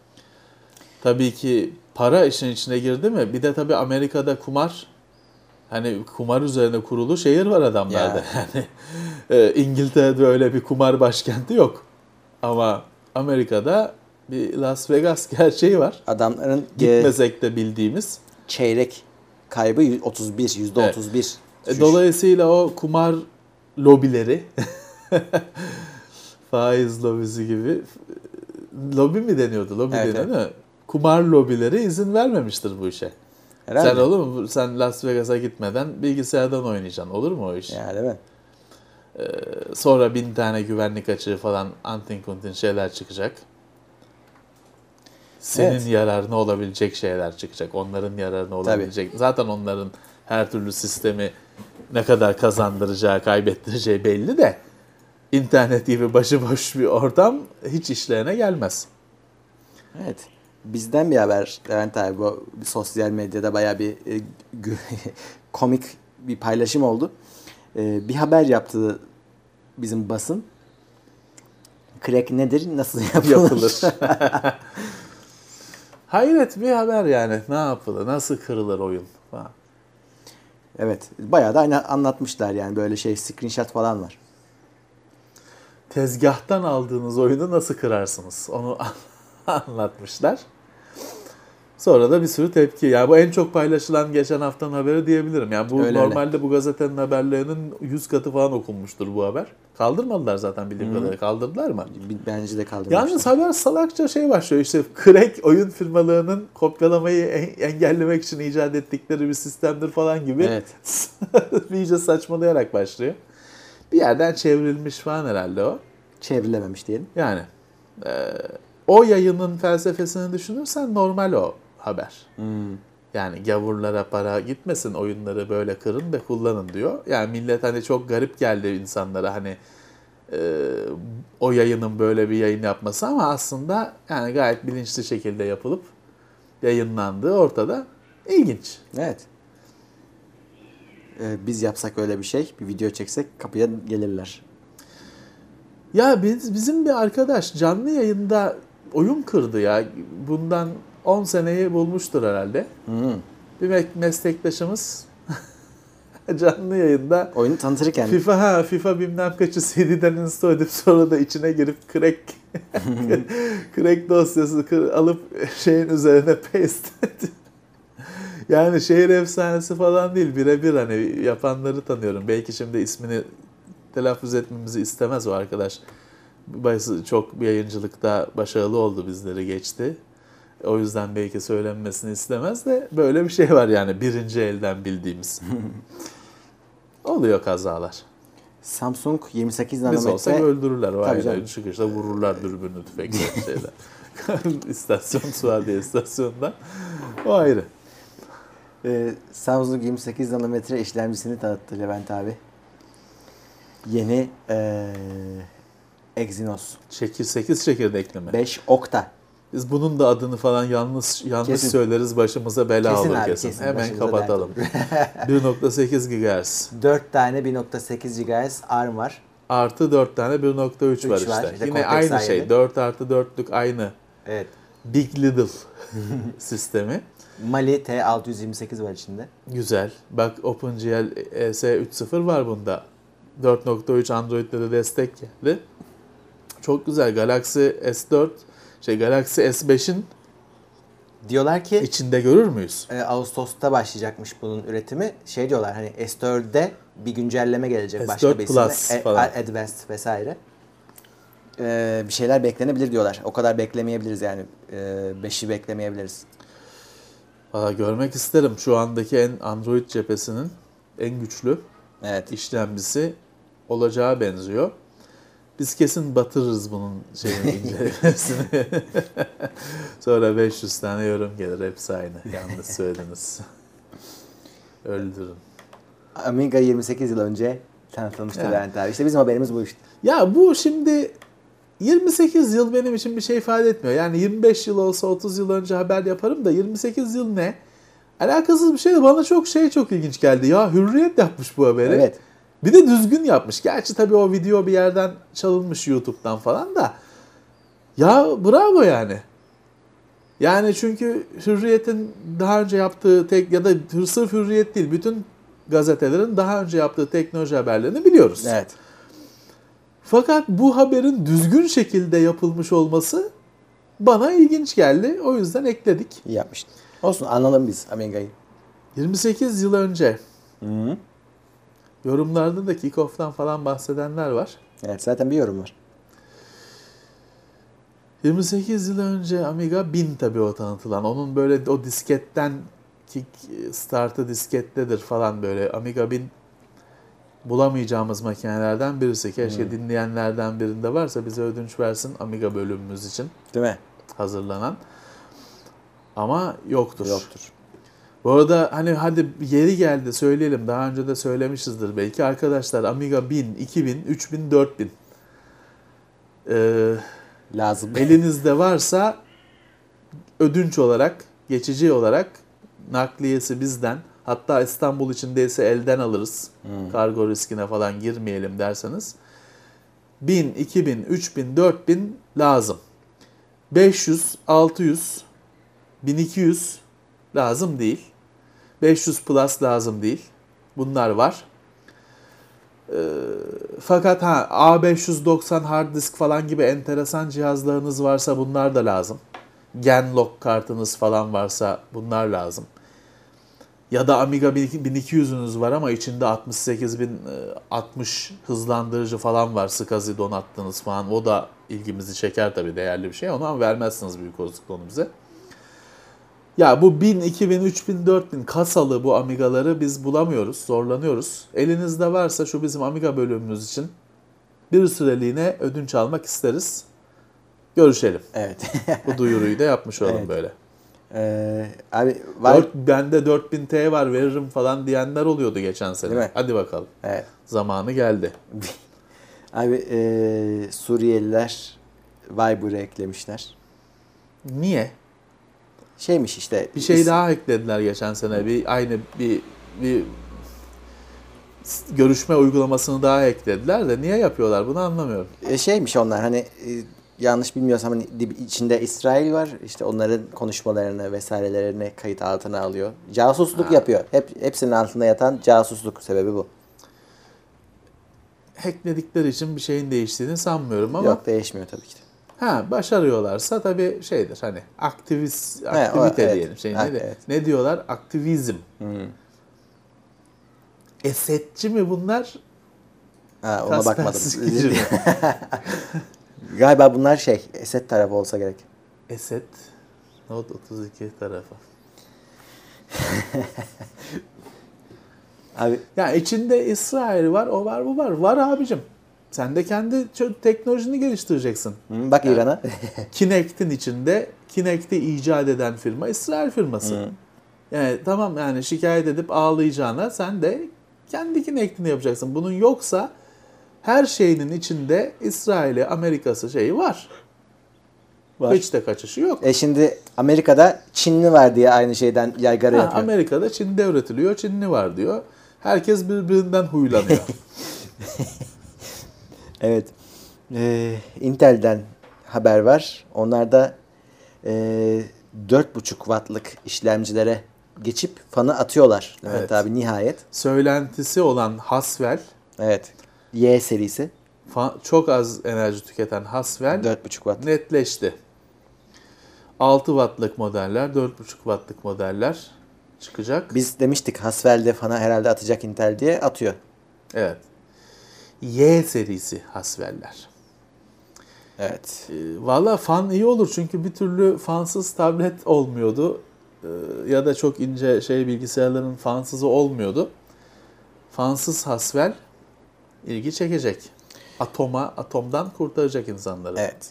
tabii ki para işin içine girdi mi? Bir de tabii Amerika'da kumar hani kumar üzerine kurulu şehir var adamlarda. Ya. Yani e, İngiltere'de öyle bir kumar başkenti yok. Ama Amerika'da bir Las Vegas gerçeği var. Adamların gitmesek de bildiğimiz çeyrek kaybı otuz bir, yüzde otuz bir. Evet. Dolayısıyla o kumar lobileri faiz lobisi gibi lobi mi deniyordu? Lobi evet, deniyor evet. Kumar lobileri izin vermemiştir bu işe. Herhalde. Sen olur mu? Sen Las Vegas'a gitmeden bilgisayardan oynayacaksın. Olur mu o iş? Ya değil mi? Ee, sonra bin tane güvenlik açığı falan antin kuntin şeyler çıkacak. senin Evet. yararına olabilecek şeyler çıkacak. Onların yararına olabilecek. Tabii. Zaten onların her türlü sistemi ne kadar kazandıracağı, kaybettireceği belli de internet gibi başıboş bir ortam hiç işlerine gelmez. Evet. Bizden bir haber Levent abi, bu sosyal medyada bayağı bir e, komik bir paylaşım oldu. E, bir haber yaptı bizim basın. Crack nedir? Nasıl yapılır? Yapılır. Hayret bir haber yani. Ne yapılır? Nasıl kırılır oyun falan. Evet. Bayağı da aynı anlatmışlar yani, böyle şey screenshot falan var. Tezgahtan aldığınız oyunu nasıl kırarsınız? Onu anlatmışlar. Sonra da bir sürü tepki. Yani bu en çok paylaşılan geçen haftanın haberi diyebilirim. Yani bu Öyle normalde öyle. bu gazetenin haberlerinin yüz katı falan okunmuştur bu haber. Kaldırmadılar zaten bildiğim kadarıyla. Kaldırdılar mı? Bence de kaldırmışlar. Yalnız haber salakça şey başlıyor. İşte crack oyun firmalarının kopyalamayı engellemek için icat ettikleri bir sistemdir falan gibi. Evet. Bir iyice saçmalayarak başlıyor. Bir yerden çevrilmiş falan herhalde o. Çevrilememiş diyelim. Yani e, o yayının felsefesini düşünürsen normal o haber. Hmm. Yani gavurlara para gitmesin, oyunları böyle kırın ve kullanın diyor. Yani millet hani çok garip geldi insanlara hani e, o yayının böyle bir yayın yapması, ama aslında yani gayet bilinçli şekilde yapılıp yayınlandığı ortada. İlginç. Evet. Ee, biz yapsak öyle bir şey, bir video çeksek kapıya gelirler. Ya biz, bizim bir arkadaş canlı yayında oyun kırdı ya. Bundan on seneyi bulmuştur herhalde. Hmm. Bir me- meslektaşımız canlı yayında Oyunu tanıtırken. FIFA ha FIFA bilmem kaçı C D'den install edip sonra da içine girip crack crack dosyası kır, alıp şeyin üzerine paste etti. Yani şehir efsanesi falan değil, birebir hani yapanları tanıyorum. Belki şimdi ismini telaffuz etmemizi istemez o arkadaş. Bayısı çok bir yayıncılıkta başarılı oldu, bizleri geçti. O yüzden belki söylenmesini istemez de böyle bir şey var yani, birinci elden bildiğimiz. Oluyor kazalar. Samsung yirmi sekiz Biz nanometre. olsak öldürürler o Tabii ayrı. canım. Çıkışta vururlar dürbünlü tüfekle şeyler. İstasyon, Suadiye istasyonundan. O ayrı. Ee, Samsung yirmi sekiz nanometre işlemcisini tanıttı Levent abi. Yeni ee, Exynos. Şekil sekiz çekirdekli mi? beş okta. Biz bunun da adını falan yanlış yanlış Kesin. söyleriz, başımıza bela Kesin olur abi, kesin. kesin. Hemen Başımıza kapatalım. bir nokta sekiz gigahertz. dört tane bir nokta sekiz gigahertz ARM var. Artı dört tane bir nokta üç var üç var. işte. İşte Yine Cortex aynı A şey. yedi. dört artı dörtlük aynı. Evet. Big Little sistemi. Mali T altı yüz yirmi sekiz var içinde. Güzel. Bak OpenGL E S üç nokta sıfır var bunda. dört nokta üç Android'de de destek geldi. Çok güzel. Galaxy S dört, şey Galaxy S beşin Diyorlar ki içinde görür müyüz? e, Ağustos'ta başlayacakmış bunun üretimi. Şey diyorlar, hani S dört'de bir güncelleme gelecek S dört başka bir isimle. Plus E, falan. Advanced vesaire. E, bir şeyler beklenebilir diyorlar. O kadar beklemeyebiliriz yani. E, beşi beklemeyebiliriz. Valla görmek isterim. Şu andaki en Android cephesinin en güçlü Evet. işlemcisi olacağı benziyor. Biz kesin batırırız bunun şeyini, incelemesini. Sonra beş yüz tane yorum gelir. Hepsi aynı. Yanlış söylediniz. Öldürün. Amiga yirmi sekiz yıl önce tanıtılmıştı Yani. Levent abi. İşte bizim haberimiz bu işte. Ya bu şimdi yirmi sekiz yıl benim için bir şey ifade etmiyor. Yani yirmi beş yıl olsa otuz yıl önce haber yaparım da yirmi sekiz yıl ne? Alakasız bir şey de bana çok şey çok ilginç geldi. Ya Hürriyet yapmış bu haberi. Evet. Bir de düzgün yapmış. Gerçi tabii o video bir yerden çalınmış YouTube'dan falan da. Ya bravo yani. Yani çünkü Hürriyet'in daha önce yaptığı tek ya da sırf Hürriyet değil, bütün gazetelerin daha önce yaptığı teknoloji haberlerini biliyoruz. Evet. Fakat bu haberin düzgün şekilde yapılmış olması bana ilginç geldi. O yüzden ekledik. İyi yapmıştın. Olsun, anlalım biz Amiga'yı. yirmi sekiz yıl önce Hı-hı. yorumlarda da kick-off'tan falan bahsedenler var. Evet, zaten bir yorum var. yirmi sekiz yıl önce Amiga bin tabii o tanıtılan. Onun böyle o disketten kick startı diskettedir falan böyle. Amiga bin bulamayacağımız makinelerden birisi. Keşke hmm. dinleyenlerden birinde varsa bize ödünç versin Amiga bölümümüz için Değil mi? hazırlanan. Ama yoktur. Yoktur. Bu arada hani hadi yeri geldi söyleyelim. Daha önce de söylemişizdir belki. Arkadaşlar Amiga bin, iki bin, üç bin, dört bin. Ee, Lazım. elinizde varsa ödünç olarak, geçici olarak nakliyesi bizden. Hatta İstanbul içindeyse elden alırız. Hmm. Kargo riskine falan girmeyelim derseniz. bin, iki bin, üç bin, dört bin lazım. beş yüz, altı yüz, bin iki yüz lazım değil. beş yüz plus lazım değil. Bunlar var. Ee, fakat ha A beş yüz doksan hard disk falan gibi enteresan cihazlarınız varsa bunlar da lazım. Genlock kartınız falan varsa bunlar lazım. Ya da Amiga bin iki yüzünüz var ama içinde altmış sekiz bin altmış hızlandırıcı falan var. SCSI donattığınız falan. O da ilgimizi çeker tabii, değerli bir şey. Onu ama vermezsiniz büyük olasılıkla onu bize. Ya bu bin, iki bin, üç bin, dört bin kasalı bu Amiga'ları biz bulamıyoruz, zorlanıyoruz. Elinizde varsa şu bizim Amiga bölümümüz için bir süreliğine ödünç almak isteriz. Görüşelim. Evet. Bu duyuruyu da yapmış olalım Evet. böyle. Ee, abi var. dört, bende dört bin T var veririm falan diyenler oluyordu geçen sene. Değil mi? Hadi bakalım. Evet. Zamanı geldi. Abi e, Suriyeliler Viber'ı eklemişler. Niye? Şeymiş işte. Bir şey is- daha eklediler geçen sene. Bir aynı bir bir görüşme uygulamasını daha eklediler de niye yapıyorlar bunu anlamıyorum. E, şeymiş onlar hani e, yanlış bilmiyorsam hani dib- içinde İsrail var. İşte onların konuşmalarını vesairelerini kayıt altına alıyor. Casusluk Ha. yapıyor. Hep hepsinin altında yatan casusluk sebebi bu. Hackledikleri için bir şeyin değiştiğini sanmıyorum ama Yok, değişmiyor tabii ki de. ha başarıyorlarsa tabii şeydir hani aktivist o, aktivite evet. diyelim şey Ha, ne, evet. ne diyorlar aktivizm. Hmm. Esetçi mi bunlar? Ha, ona bakmadım. Kasperskici mi? Galiba bunlar şey Esed tarafı olsa gerek. Esed Note otuz iki tarafı. Abi Ya içinde İsrail var, o var, bu var. Var abicim. Sen de kendi çö- teknolojini geliştireceksin. hı, bak Yani İran'a. Kinect'in içinde Kinect'i icat eden firma İsrail firması. Hı. Yani tamam yani şikayet edip ağlayacağına sen de kendi Kinect'ini yapacaksın. Bunun yoksa her şeyinin içinde İsrail'i, Amerika'sı şeyi var. Var. Hiç de kaçışı yok. E şimdi Amerika'da Çinli var diye aynı şeyden yaygara Ha, yapıyor. Amerika'da Çin'de üretiliyor, Çinli var diyor. Herkes birbirinden huylanıyor. Evet. Ee, Intel'den haber var. Onlar da e, dört buçuk wattlık işlemcilere geçip fanı atıyorlar. Levent Evet. abi nihayet. Söylentisi olan Haswell, Evet. Y serisi fa- çok az enerji tüketen Haswell dört buçuk watt. netleşti. altı wattlık modeller, dört buçuk wattlık modeller çıkacak. Biz demiştik Haswell'de fanı herhalde atacak Intel diye atıyor. Evet. Y serisi Haswell'ler. Evet. E, Valla fan iyi olur çünkü bir türlü fansız tablet olmuyordu. E, ya da çok ince şey bilgisayarların fansızı olmuyordu. Fansız Haswell ilgi çekecek. Atoma, atomdan kurtaracak insanları. Evet.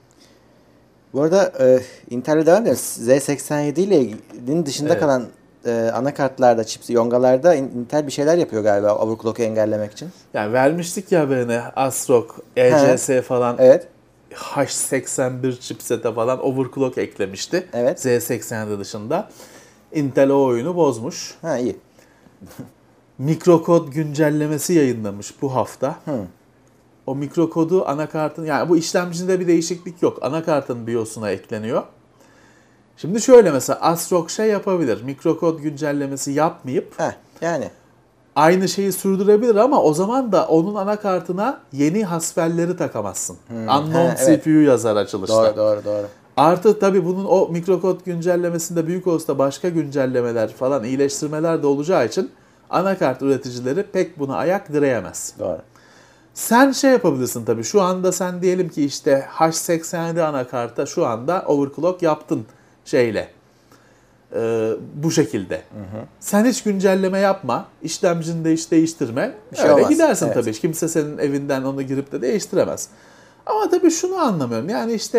Bu arada e, Intel'de devam edelim. Z seksen yedi ile ilgili dışında Evet. kalan e, anakartlarda, chips, yongalarda Intel bir şeyler yapıyor galiba overclock'u engellemek için. Yani vermiştik ya haberini ASRock, E C S falan Evet. H seksen bir chipset'e falan overclock eklemişti. Evet. Z seksen yedi dışında. Intel o oyunu bozmuş. Ha iyi. Mikrokod güncellemesi yayınlamış bu hafta. Hı. O mikrokodu anakartın, yani bu işlemcide bir değişiklik yok. Anakartın BIOS'una ekleniyor. Şimdi şöyle mesela ASRock şey yapabilir. Mikrokod güncellemesi yapmayıp Ha yani. aynı şeyi sürdürebilir ama o zaman da onun anakartına yeni Haswell'leri takamazsın. Unknown Ha, evet. C P U yazar açılışta. Doğru doğru doğru. Artı tabii bunun o mikrokod güncellemesinde büyük olsa başka güncellemeler falan iyileştirmeler de olacağı için anakart üreticileri pek buna ayak direyemez. Doğru. Sen şey yapabilirsin tabii. Şu anda sen diyelim ki işte H seksen yedi anakarta şu anda overclock yaptın şeyle. Ee, bu şekilde. Hı hı. Sen hiç güncelleme yapma. İşlemcini de hiç değiştirme. Bir şey Öyle olmaz. gidersin Evet. tabii. Kimse senin evinden onu girip de değiştiremez. Ama tabii şunu anlamıyorum. Yani işte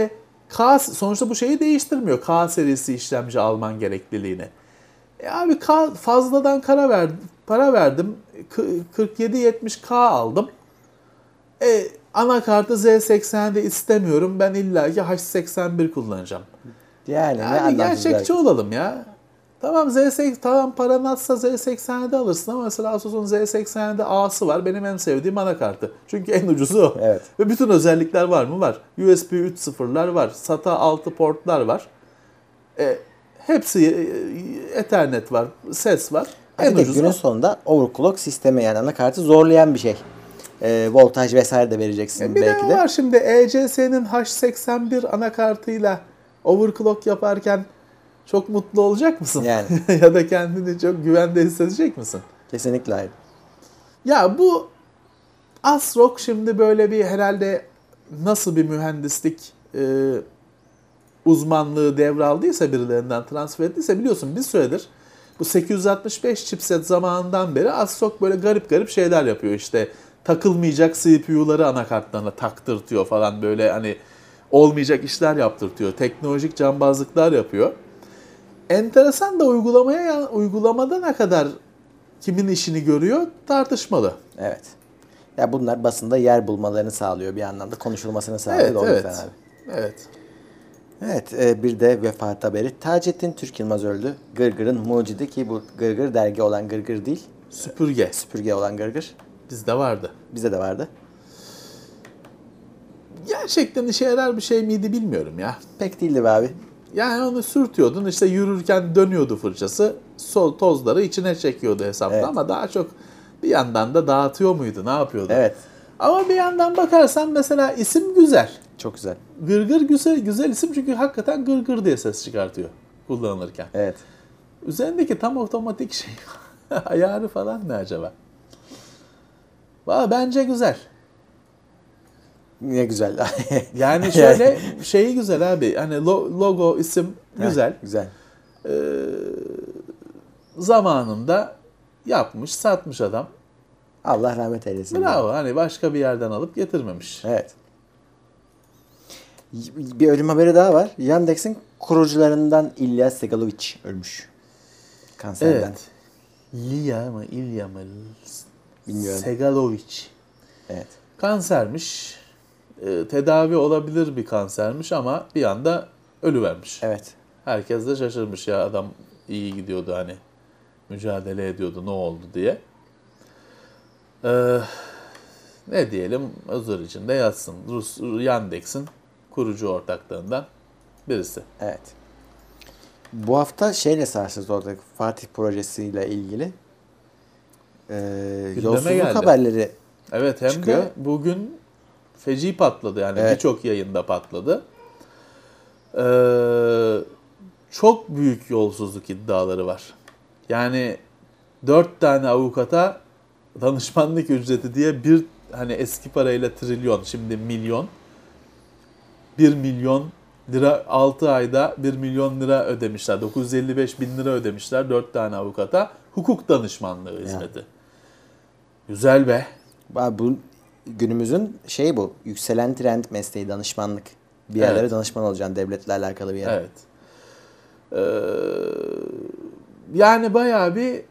K, sonuçta bu şeyi değiştirmiyor. K serisi işlemci alman gerekliliğini. E abi K, fazladan para verdim, para verdim. kırk yedi yetmiş K aldım. E anakartı Z seksen'de istemiyorum. Ben illaki H seksen bir kullanacağım. Yani, ne Yani anlamsız gerçekçi belki. olalım ya. Tamam Z seksen, tamam paran atsa Z seksen'de alırsın ama mesela Asus'un Z seksen'de A'sı var. Benim en sevdiğim anakartı. Çünkü en ucuzu o. Evet. Ve bütün özellikler var mı? Var. U S B üç nokta sıfır'lar var. SATA altı portlar var. E, hepsi e, Ethernet var. Ses var. En Bir de ucuzu günün o. sonunda overclock sistemi, yani anakartı zorlayan bir şey. Ee, voltaj vesaire de vereceksin E, bir belki de de. var şimdi E C S'nin H seksen bir anakartıyla overclock yaparken çok mutlu olacak mısın? Yani. Ya da kendini çok güvende hissedecek misin? Kesinlikle hayır. Ya bu ASRock şimdi böyle bir herhalde nasıl bir mühendislik e, uzmanlığı devraldıysa, birilerinden transfer ettiyse, biliyorsun bir süredir bu sekiz yüz altmış beş chipset zamanından beri ASRock böyle garip garip şeyler yapıyor. İşte takılmayacak C P U'ları anakartlarına taktırtıyor falan, böyle hani olmayacak işler yaptırtıyor. Teknolojik cambazlıklar yapıyor. Enteresan da uygulamaya uygulamada ne kadar kimin işini görüyor tartışmalı. Evet. Ya bunlar basında yer bulmalarını sağlıyor, bir anlamda konuşulmasını sağlıyor. Evet, da o evet. yüzden abi. Evet. Evet, e, bir de vefat haberi. Taceddin Türk Yılmaz öldü. Gırgır'ın mucidi, ki bu Gırgır dergi olan Gırgır değil. Süpürge. Süpürge olan Gırgır. Bizde vardı. Bizde de vardı. Gerçekten işe yarar bir şey miydi bilmiyorum ya. Pek değildi be abi. Yani onu sürtüyordun, işte yürürken dönüyordu fırçası. Sol tozları içine çekiyordu hesapta, Evet. ama daha çok bir yandan da dağıtıyor muydu, ne yapıyordu? Evet. Ama bir yandan bakarsan mesela isim güzel. Çok güzel. Gırgır güzel, güzel isim, çünkü hakikaten gırgır diye ses çıkartıyor kullanılırken. Evet. Üzerindeki tam otomatik şey ayarı falan ne acaba? Valla bence güzel. Ne güzel. Yani şöyle şeyi güzel abi. Hani lo- logo, isim güzel. Güzel. Ee, zamanında yapmış, satmış adam. Allah rahmet eylesin. Bravo. Hani başka bir yerden alıp getirmemiş. Evet. Bir ölüm haberi daha var. Yandex'in kurucularından İlya Segalovic ölmüş. Kanserden. Evet. İlya mı? İlya mı? Bilmiyorum. Segalovic. Evet. Kansermiş. Ee, tedavi olabilir bir kansermiş ama bir anda ölüvermiş. Evet. Herkes de şaşırmış, ya adam iyi gidiyordu, hani mücadele ediyordu, ne oldu diye. Ee, ne diyelim, özür içinde yatsın. Rus Yandex'in kurucu ortaklarından birisi. Evet. Bu hafta şeyle sarsıldı orada, Fatih projesiyle ilgili. Ee, yolsuzluk geldi. haberleri. Evet, hem Çıkıyor. de bugün feci patladı, yani Evet. birçok yayında patladı. Ee, çok büyük yolsuzluk iddiaları var. Yani dört tane avukata danışmanlık ücreti diye, bir hani eski parayla trilyon, şimdi milyon, bir milyon lira, altı ayda bir milyon lira ödemişler. dokuz yüz elli beş bin lira ödemişler dört tane avukata hukuk danışmanlığı hizmeti. Güzel be. Abi bu günümüzün şey bu. Yükselen trend mesleği, danışmanlık. Bir yerlere Evet. danışman olacaksın, devletle alakalı bir yer. Evet. Ee, yani bayağı bir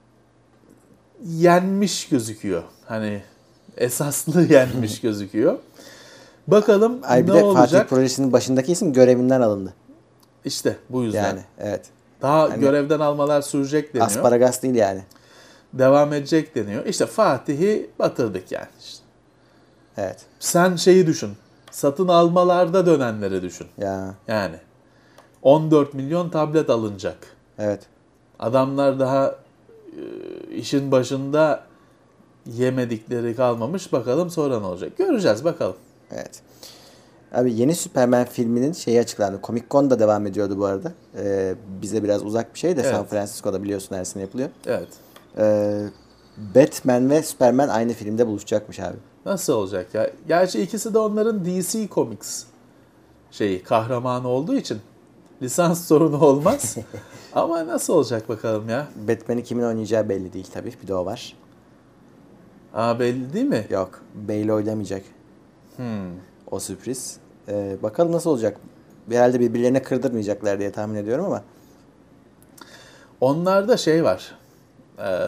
yenmiş gözüküyor. Hani esaslı yenmiş gözüküyor. Bakalım Ay bir ne de olacak? Fatih projesinin başındaki isim görevinden alındı. İşte bu yüzden. Yani evet. Daha Hani görevden almalar sürecek deniyor. Asparagas değil yani. Devam edecek deniyor. İşte Fatih'i batırdık yani. İşte. Evet. Sen şeyi düşün. Satın almalarda dönenleri düşün. Ya Yani on dört milyon tablet alınacak. evet. Adamlar daha e, işin başında, yemedikleri kalmamış. Bakalım sonra ne olacak? Göreceğiz bakalım. Evet. Abi yeni Superman filminin şeyi açıklandı. Comic Con'da devam ediyordu bu arada. Ee, bize biraz uzak bir şey de, Evet. San Francisco'da biliyorsun her sene yapılıyor. Evet. Ee, Batman ve Superman aynı filmde buluşacakmış abi. Nasıl olacak ya? Gerçi ikisi de onların D C Comics şeyi, kahramanı olduğu için lisans sorunu olmaz. Ama nasıl olacak bakalım ya? Batman'i kimin oynayacağı belli değil tabii. Bir de o var. Aa, belli değil mi? Yok. Bale oynamayacak. Hmm. O sürpriz. Ee, bakalım nasıl olacak. herhalde birbirlerine kırdırmayacaklar diye tahmin ediyorum ama. Onlarda şey var. Ee,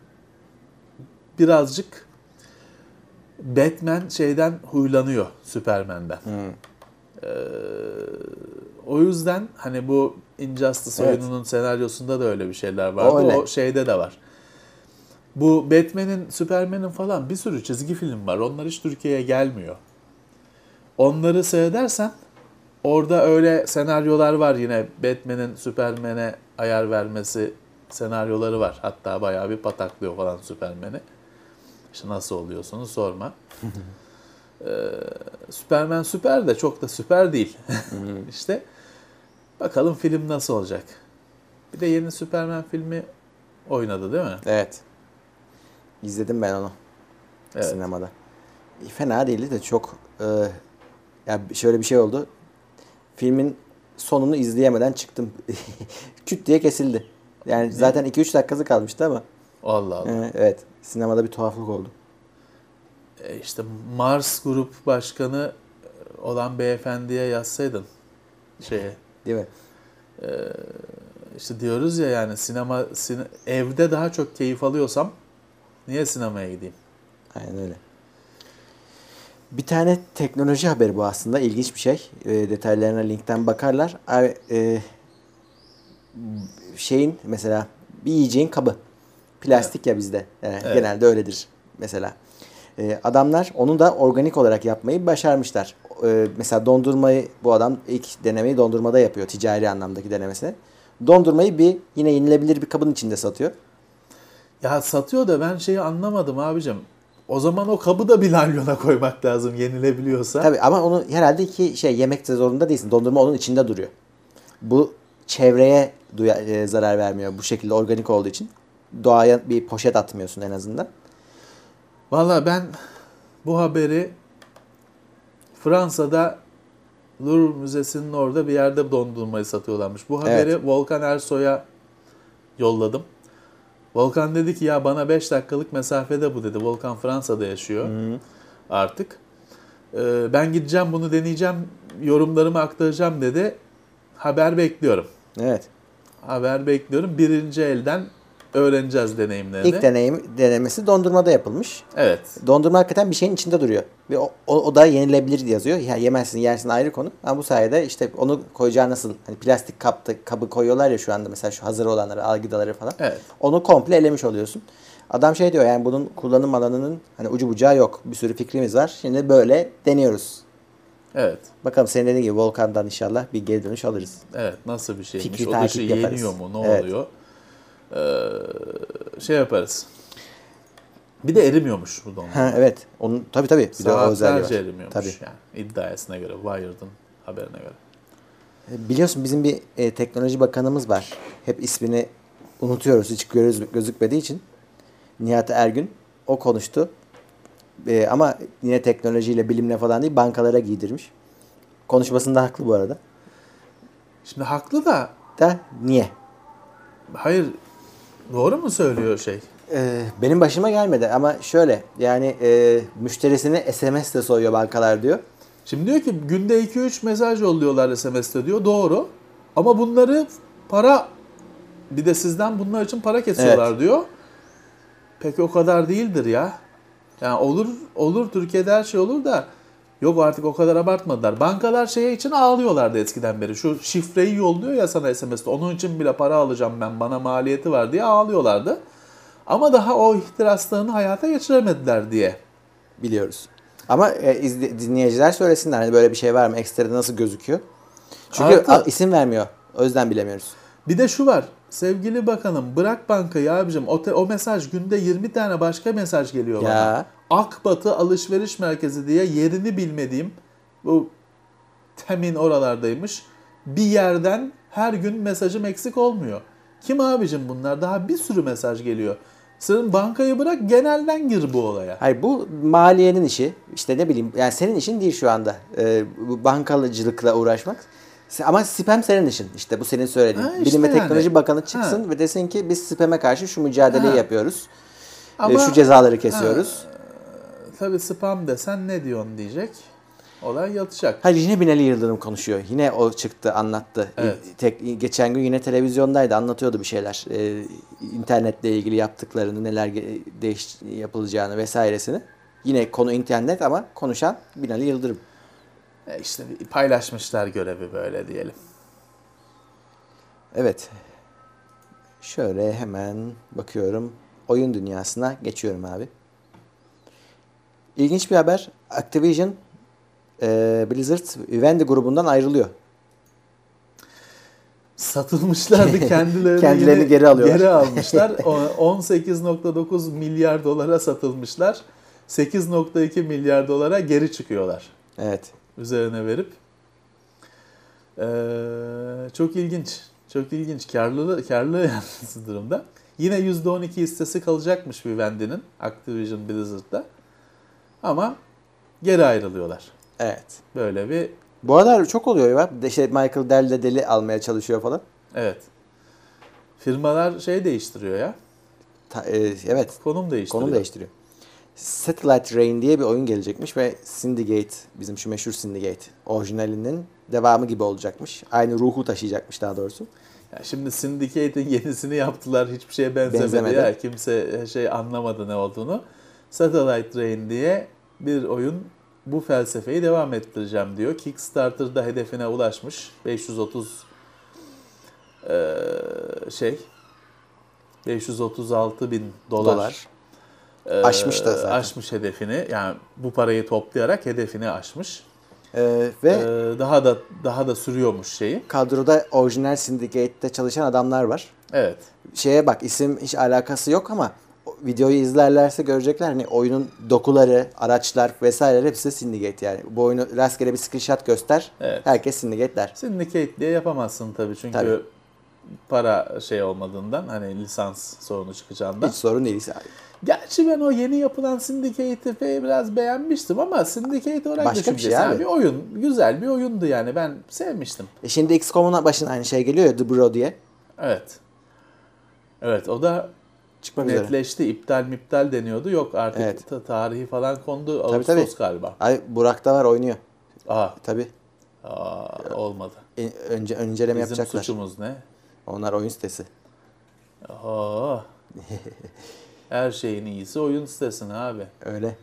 birazcık Batman şeyden huylanıyor, Superman'den. Hmm. Ee, o yüzden hani bu Injustice evet. oyununun senaryosunda da öyle bir şeyler vardı. O, o şeyde de var. Bu Batman'in, Superman'in falan bir sürü çizgi film var. Onlar hiç Türkiye'ye gelmiyor. Onları seyredersen orada öyle senaryolar var yine. Batman'in Superman'e ayar vermesi senaryoları var. Hatta bayağı bir pataklıyor falan Superman'i. İşte nasıl oluyorsunuz sorma. ee, Superman süper de çok da süper değil. İşte bakalım film nasıl olacak. Bir de yeni Superman filmi oynadı değil mi? Evet. İzledim ben onu. Evet. Sinemada. Fena değildi de çok e, ya şöyle bir şey oldu. Filmin sonunu izleyemeden çıktım. Küt diye kesildi. Yani ne? Zaten iki üç dakikası kalmıştı ama. Allah Allah. E, evet. Sinemada bir tuhaflık oldu. E işte Mars Grup Başkanı olan beyefendiye yazsaydın şeye. Değil mi? E, işte diyoruz ya yani sinema sine, evde daha çok keyif alıyorsam niye sinemaya gideyim? Aynen öyle. Bir tane teknoloji haberi bu aslında. İlginç bir şey. E, detaylarına linkten bakarlar. E, şeyin mesela bir yiyeceğin kabı. Plastik evet. ya bizde. Yani evet. Genelde öyledir mesela. E, adamlar onu da organik olarak yapmayı başarmışlar. E, mesela dondurmayı bu adam ilk denemeyi dondurmada yapıyor. Ticari anlamdaki denemesini. Dondurmayı bir yine yenilebilir bir kabın içinde satıyor. Ya satıyor da ben şeyi anlamadım abicim. O zaman o kabı da bir naylona koymak lazım yenilebiliyorsa. Tabii ama onu herhalde ki şey yemek de zorunda değilsin. Dondurma onun içinde duruyor. Bu çevreye duya, e, zarar vermiyor bu şekilde organik olduğu için. Doğaya bir poşet atmıyorsun en azından. Valla ben bu haberi Fransa'da Louvre Müzesi'nin orada bir yerde dondurmayı satıyorlarmış. Bu haberi evet. Volkan Ersoy'a yolladım. Volkan dedi ki ya bana beş dakikalık mesafede bu dedi. Volkan Fransa'da yaşıyor Hı-hı. artık. Ee, ben gideceğim bunu deneyeceğim, yorumlarımı aktaracağım dedi. Haber bekliyorum. Evet. Haber bekliyorum. Birinci elden öğreneceğiz deneyimlerini. İlk deneyim denemesi dondurmada yapılmış. Evet. Dondurma hakikaten bir şeyin içinde duruyor. Ve o, o, o da yenilebilir yazıyor. Ya yemezsin, yersin ayrı konu. Ama bu sayede işte onu koyacağı nasıl hani plastik kapta kabı koyuyorlar ya şu anda mesela şu hazır olanları, algıdaları falan. Evet. Onu komple elemiş oluyorsun. Adam şey diyor yani bunun kullanım alanının hani ucu bucağı yok. Bir sürü fikrimiz var. Şimdi böyle deniyoruz. Evet. Bakalım senin dediğin gibi Volkan'dan inşallah bir geri dönüş alırız. Evet. Nasıl bir şeymiş? Fikri o dışı yeniyor mu? Ne evet. oluyor? Ee, şey yaparız. Bir de erimiyormuş bu dondurma. Ha, evet. Onun tabii tabii. Bir de o özelliği var. erimiyormuş tabii. yani iddiasına göre, Wired'ın haberine göre. Biliyorsun bizim bir e, teknoloji bakanımız var. Hep ismini unutuyoruz hiç göz, gözükmediği için. Nihat Ergün. O konuştu. E, ama yine teknolojiyle, bilimle falan değil bankalara giydirmiş. Konuşmasında haklı bu arada. Şimdi haklı da. Da niye? Hayır. Doğru mu söylüyor şey? Ee, benim başıma gelmedi ama şöyle yani e, müşterisini S M S'le soyuyor bankalar diyor. Şimdi diyor ki günde iki üç mesaj yolluyorlar S M S'te diyor. Doğru. Ama bunları para bir de sizden bunlar için para kesiyorlar evet. diyor. Peki o kadar değildir ya. Yani olur olur Türkiye'de her şey olur da yok artık o kadar abartmadılar. Bankalar şeye için ağlıyorlardı eskiden beri. Şu şifreyi yolluyor ya sana S M S'te. Onun için bile para alacağım ben. Bana maliyeti var diye ağlıyorlardı. Ama daha o ihtiraslarını hayata geçiremediler diye. Biliyoruz. Ama e, izle, dinleyiciler söylesinler. Hani böyle bir şey var mı? Ekstrada nasıl gözüküyor? Çünkü Artı, isim vermiyor. O yüzden bilemiyoruz. Bir de şu var. Sevgili bakanım bırak bankayı abicim. O, te, o mesaj günde yirmi tane başka mesaj geliyor ya. bana. Akbatı Alışveriş Merkezi diye yerini bilmediğim bu temin oralardaymış. Bir yerden her gün mesajım eksik olmuyor. Kim abicim bunlar? Daha bir sürü mesaj geliyor. Senin bankayı bırak genelden gir bu olaya. Hayır bu maliyenin işi. İşte ne bileyim yani senin işin değil şu anda. Ee, bu bankalıcılıkla uğraşmak. Ama spam senin işin. İşte bu senin söylediğin. Ha işte Bilim ve Teknoloji yani. Bakanı çıksın ha. ve desin ki biz spam'e karşı şu mücadeleyi ha. yapıyoruz. Ama, şu cezaları kesiyoruz. Ha, tabii spam desen ne diyorsun diyecek. Olay yatacak. Hayır, yine Binali Yıldırım konuşuyor. Yine o çıktı, anlattı. Evet. Tek, geçen gün yine televizyondaydı, anlatıyordu bir şeyler. Ee, internetle ilgili yaptıklarını, neler ge- değiş yapılacağını vesairesini. Yine konu internet ama konuşan Binali Yıldırım. E işte paylaşmışlar görevi böyle diyelim. Evet. Şöyle hemen bakıyorum. Oyun dünyasına geçiyorum abi. İlginç bir haber. Activision e, Blizzard Vivendi grubundan ayrılıyor. Satılmışlardı, kendilerini, Kendilerini yine geri alıyorlar. Geri almışlar. on sekiz nokta dokuz milyar dolara satılmışlar. sekiz nokta iki milyar dolara geri çıkıyorlar. Evet. Üzerine verip. Ee, çok ilginç. Çok ilginç. Karlı, karlı yalnız durumda. Yine yüzde on iki hissesi kalacakmış Vivendi'nin Activision Blizzard'da. Ama geri ayrılıyorlar. Evet. Böyle bir... Bu aralar çok oluyor ya. İşte Michael Dell de deli almaya çalışıyor falan. Evet. Firmalar şey değiştiriyor ya. Ta, e, evet. Konum değiştiriyor. Konum değiştiriyor. Satellite Reign diye bir oyun gelecekmiş ve Syndicate, bizim şu meşhur Syndicate orijinalinin devamı gibi olacakmış. Aynı ruhu taşıyacakmış daha doğrusu. Ya şimdi Syndicate'in yenisini yaptılar. Hiçbir şeye benzemedi. Benzemedi. Ya. Kimse şey anlamadı ne olduğunu. Satellite Reign diye bir oyun, bu felsefeyi devam ettireceğim diyor. Kickstarter'da hedefine ulaşmış. beş yüz otuz ee, şey beş yüz otuz altı bin dolar. Dolar. Ee, Aşmış da zaten. Aşmış hedefini. Yani bu parayı toplayarak hedefini aşmış. Ee, ve Ee, daha da daha da sürüyormuş şeyi. kadroda orijinal Syndicate'de çalışan adamlar var. Evet. Şeye bak, isim hiç alakası yok ama videoyu izlerlerse görecekler, hani oyunun dokuları, araçlar vesaire hepsi Syndicate yani. Bu oyunu rastgele bir screenshot göster. Evet. Herkes Syndicate der. Syndicate diye yapamazsın tabii çünkü Tabii. para şey olmadığından, hani lisans sorunu çıkacağından. Hiç sorun değil. Gerçi ben o yeni yapılan Syndicate'i biraz beğenmiştim ama Syndicate olarak Başka bir düşünce şey abi. bir oyun, güzel bir oyundu yani, ben sevmiştim. E şimdi X COM'un başına aynı şey geliyor ya, The Bro diye. Evet. Evet, o da Çıkmak üzere. netleşti. İptal miptal deniyordu. Yok artık, Evet. ta- tarihi falan kondu. Tabii, Ağustos tabii. galiba. Ay, Burak da var, oynuyor. Aa, Tabii. aa, olmadı. E, önce önceleme Bizim yapacaklar. suçumuz ne? Onlar oyun sitesi. Aa. Her şeyin iyisi oyun sitesine abi. Öyle.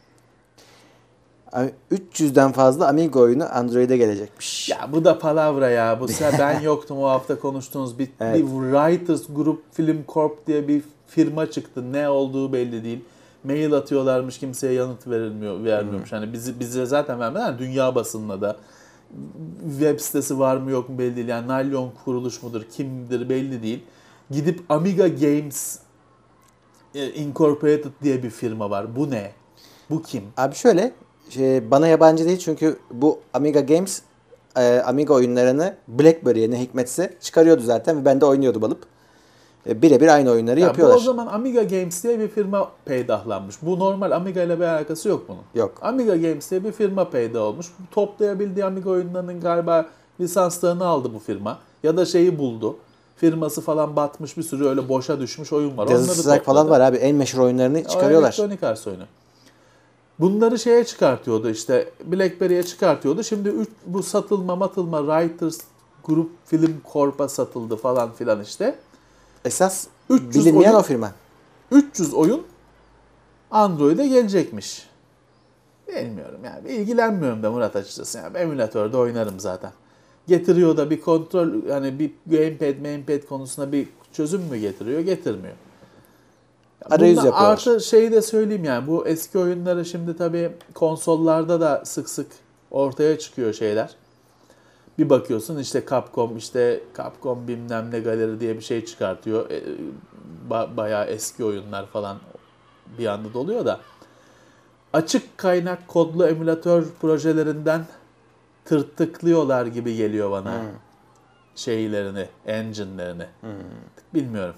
Abi, üç yüzden fazla Amiga oyunu Android'e gelecekmiş. Ya bu da palavra ya. Bu sefer ben yoktum o hafta konuştuğunuz bir, Evet. bir Writers Group Film Corp diye bir firma çıktı. Ne olduğu belli değil. Mail atıyorlarmış, kimseye yanıt verilmiyor, vermiyormuş. Hani bizi bize zaten vermeden dünya basınına da web sitesi var mı yok mu belli değil. Yani naylon kuruluş mudur, kimdir belli değil. Gidip Amiga Games Incorporated diye bir firma var. Bu ne? Bu kim? Abi şöyle, şey, bana yabancı değil çünkü bu Amiga Games e, Amiga oyunlarını BlackBerry'ye ne hikmetse çıkarıyordu zaten ve ben de oynuyordum alıp. E, birebir aynı oyunları Ya yapıyorlar. bu o zaman Amiga Games diye bir firma peydahlanmış. Bu normal Amiga ile bir alakası yok bunun. Yok. Amiga Games diye bir firma peydah olmuş. Toplayabildiği Amiga oyunlarının galiba lisanslarını aldı bu firma. Ya da şeyi buldu. Firması falan batmış, bir sürü öyle boşa düşmüş oyun var. Desert Strike falan var abi. En meşhur oyunlarını çıkarıyorlar. Electronic Arts oyunu. Bunları şeye çıkartıyordu işte, BlackBerry'ye çıkartıyordu. Şimdi üç, bu satılma matılma Writers Group Film Corp'a satıldı falan filan işte. Esas üç yüz bilinmeyen oyun- o firma. üç yüz oyun Android'e gelecekmiş. Bilmiyorum yani. İlgilenmiyorum da Murat açıkçası. Yani emülatörde oynarım zaten. Getiriyor da bir kontrol, hani bir gamepad, gamepad konusunda bir çözüm mü getiriyor? Getirmiyor. Arayüz Bunda yapıyorlar. artı şeyi de söyleyeyim yani, bu eski oyunları şimdi tabii konsollarda da sık sık ortaya çıkıyor şeyler. Bir bakıyorsun işte Capcom, işte Capcom bilmem ne galeri diye bir şey çıkartıyor. E, ba- bayağı eski oyunlar falan bir anda doluyor da. Açık kaynak kodlu emülatör projelerinden tırtıklıyorlar gibi geliyor bana. Hmm. Şeylerini, engine'lerini. Bilmiyorum.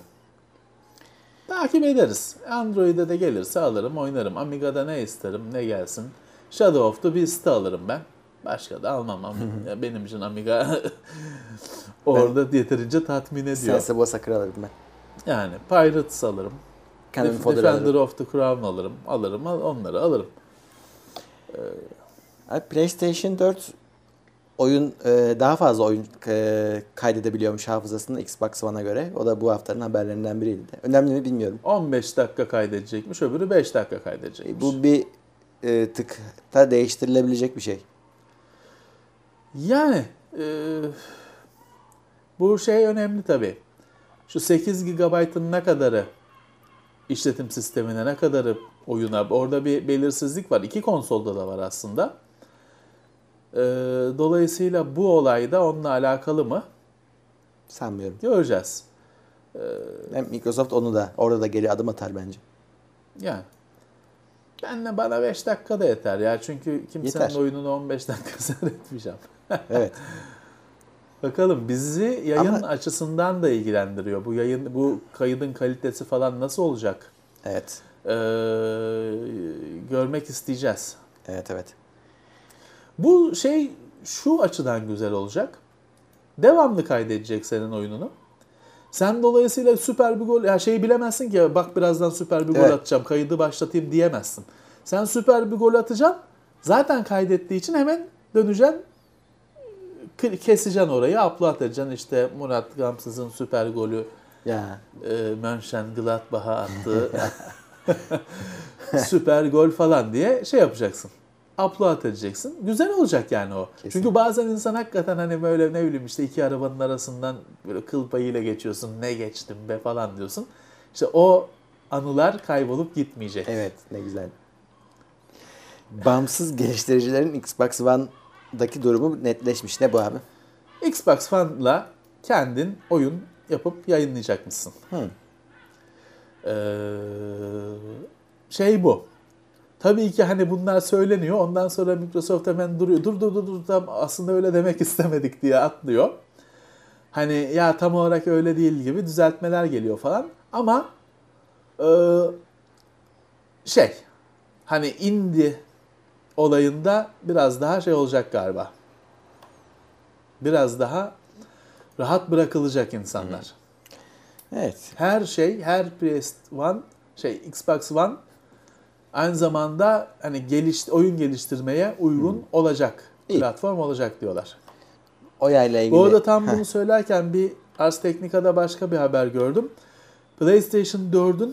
Takip ederiz. Android'e de gelirse alırım, oynarım. Amiga'da ne isterim, ne gelsin. Shadow of the Beast'ı alırım ben. Başka da almam. Ya benim için Amiga orada yeterince tatmin ediyor. Sensible Sakır alırdım ben. Yani Pirates alırım. Cannon Def- Fodder Defender alırım. of the Crown alırım. Alırım, al- onları alırım. Ee, Abi PlayStation dört oyun e, daha fazla oyun e, kaydedebiliyormuş hafızasını Xbox One'a göre. O da bu haftanın haberlerinden biriydi. Önemli mi bilmiyorum. on beş dakika kaydedecekmiş, öbürü beş dakika kaydedecekmiş. E, bu bir e, tık da değiştirilebilecek bir şey. Yani e, bu şey önemli tabii. Şu sekiz gigabaytın ne kadarı işletim sistemine, ne kadarı oyuna, orada bir belirsizlik var. İki konsolda da var aslında. E, dolayısıyla bu olay da onunla alakalı mı? Sanmıyorum. Göreceğiz. Hem Microsoft onu da orada da geri adım atar bence. Yani ben de bana beş dakika da yeter ya. Çünkü kimsenin Yeter. oyununu on beş dakika seyretmeyeceğim. Evet. Bakalım bizi yayın Ama- açısından da ilgilendiriyor. Bu yayın, bu kaydın kalitesi falan nasıl olacak? Evet. Ee, görmek isteyeceğiz. Evet evet. Bu şey şu açıdan güzel olacak. Devamlı kaydedecek senin oyununu. Sen dolayısıyla süper bir gol, ya şeyi bilemezsin ki bak birazdan süper bir gol Evet. atacağım, kaydı başlatayım diyemezsin. Sen süper bir gol atacaksın. Zaten kaydettiği için hemen döneceksin. Keseceksin orayı, upload edeceksin. İşte Murat Gamsız'ın süper golü Ya. e, Mönchengladbach'a attığı süper gol falan diye şey yapacaksın. Upload edeceksin. Güzel olacak yani o. Kesin. Çünkü bazen insan hakikaten hani böyle ne bileyim işte iki arabanın arasından böyle kıl payıyla geçiyorsun. Ne geçtim be falan diyorsun. İşte o anılar kaybolup gitmeyecek. Evet ne güzel. Bağımsız geliştiricilerin Xbox One'daki durumu netleşmiş. Ne bu abi? Xbox One'la kendin oyun yapıp yayınlayacakmışsın. Hı. Ee, şey bu. Tabii ki hani bunlar söyleniyor. Ondan sonra Microsoft hemen duruyor. Dur dur dur dur tam aslında öyle demek istemedik diye atlıyor. Hani ya tam olarak öyle değil gibi düzeltmeler geliyor falan. Ama e, şey hani indie olayında biraz daha şey olacak galiba. Biraz daha rahat bırakılacak insanlar. Evet. Her şey, her P S One, şey Xbox One aynı zamanda hani geliş, oyun geliştirmeye uygun Hmm. olacak. İyi. Platform olacak diyorlar. O yayla ilgili. Bu arada tam Heh. bunu söylerken bir Ars Technica'da başka bir haber gördüm. PlayStation dördün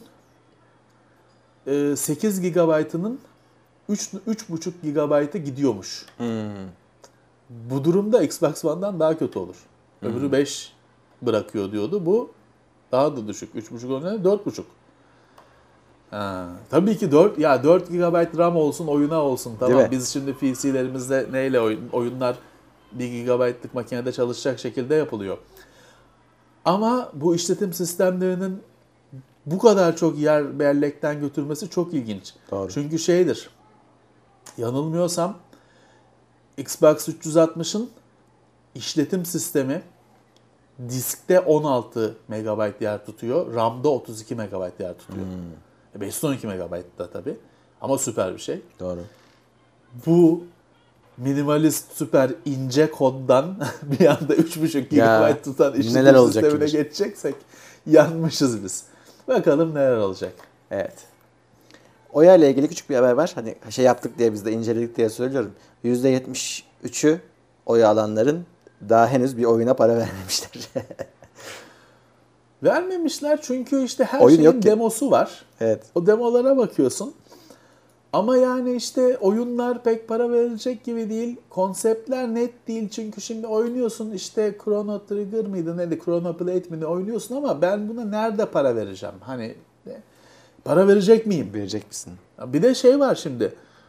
e, sekiz gigabaytının üç üç buçuk gigabaytı gidiyormuş. Hmm. Bu durumda Xbox One'dan daha kötü olur. Öbürü beş bırakıyor diyordu. Bu daha da düşük. üç buçuk oranı dört buçuk. Ha, tabii ki dört ya dört gigabayt RAM olsun, oyuna olsun. Değil Tamam mi? biz şimdi P C'lerimizde neyle oyun, oyunlar bir gigabaytlık makinede çalışacak şekilde yapılıyor. Ama bu işletim sistemlerinin bu kadar çok yer bellekten götürmesi çok ilginç. Doğru. Çünkü şeydir. Yanılmıyorsam Xbox üç yüz altmışın işletim sistemi diskte on altı megabayt yer tutuyor. RAM'da otuz iki megabayt yer tutuyor. Hmm. beş yüz on iki megabayt da tabii. Ama süper bir şey. Doğru. Bu minimalist süper ince koddan bir anda üç buçuk gigabayt tutan neler işletim olacak sistemine şimdi? geçeceksek yanmışız biz. Bakalım neler olacak. Evet. Oya ile ilgili küçük bir haber var. Hani şey yaptık diye biz de inceledik diye söylüyorum. yüzde yetmiş üçü oy alanların daha henüz bir oyuna para vermemişler. Vermemişler çünkü işte her Oyun şeyin yok ki. demosu var. Evet. O demolara bakıyorsun. Ama yani işte oyunlar pek para verecek gibi değil. Konseptler net değil. Çünkü şimdi oynuyorsun işte Chrono Trigger mıydı neydi? Chrono Blade mi ne oynuyorsun ama ben buna nerede para vereceğim? Hani para verecek miyim? Verecek misin? Bir de şey var şimdi.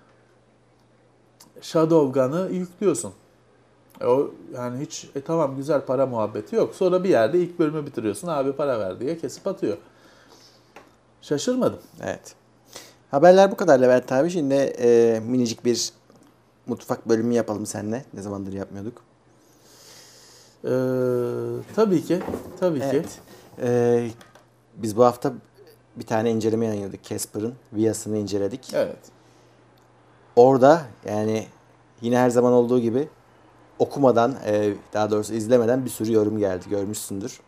Shadowgun'ı yüklüyorsun. E o yani hiç e tamam güzel para muhabbeti yok. Sonra bir yerde ilk bölümü bitiriyorsun. Abi para ver diye kesip atıyor. Şaşırmadım. Evet. Haberler bu kadar Levent abi. Şimdi e, minicik bir mutfak bölümü yapalım seninle. Ne zamandır yapmıyorduk. Ee, tabii ki. Tabii ki. Evet. E, biz bu hafta bir tane inceleme yayınladık. Casper'ın Via'sını inceledik. Evet. Orada yani yine her zaman olduğu gibi okumadan, e, daha doğrusu izlemeden bir sürü yorum geldi. Görmüşsündür.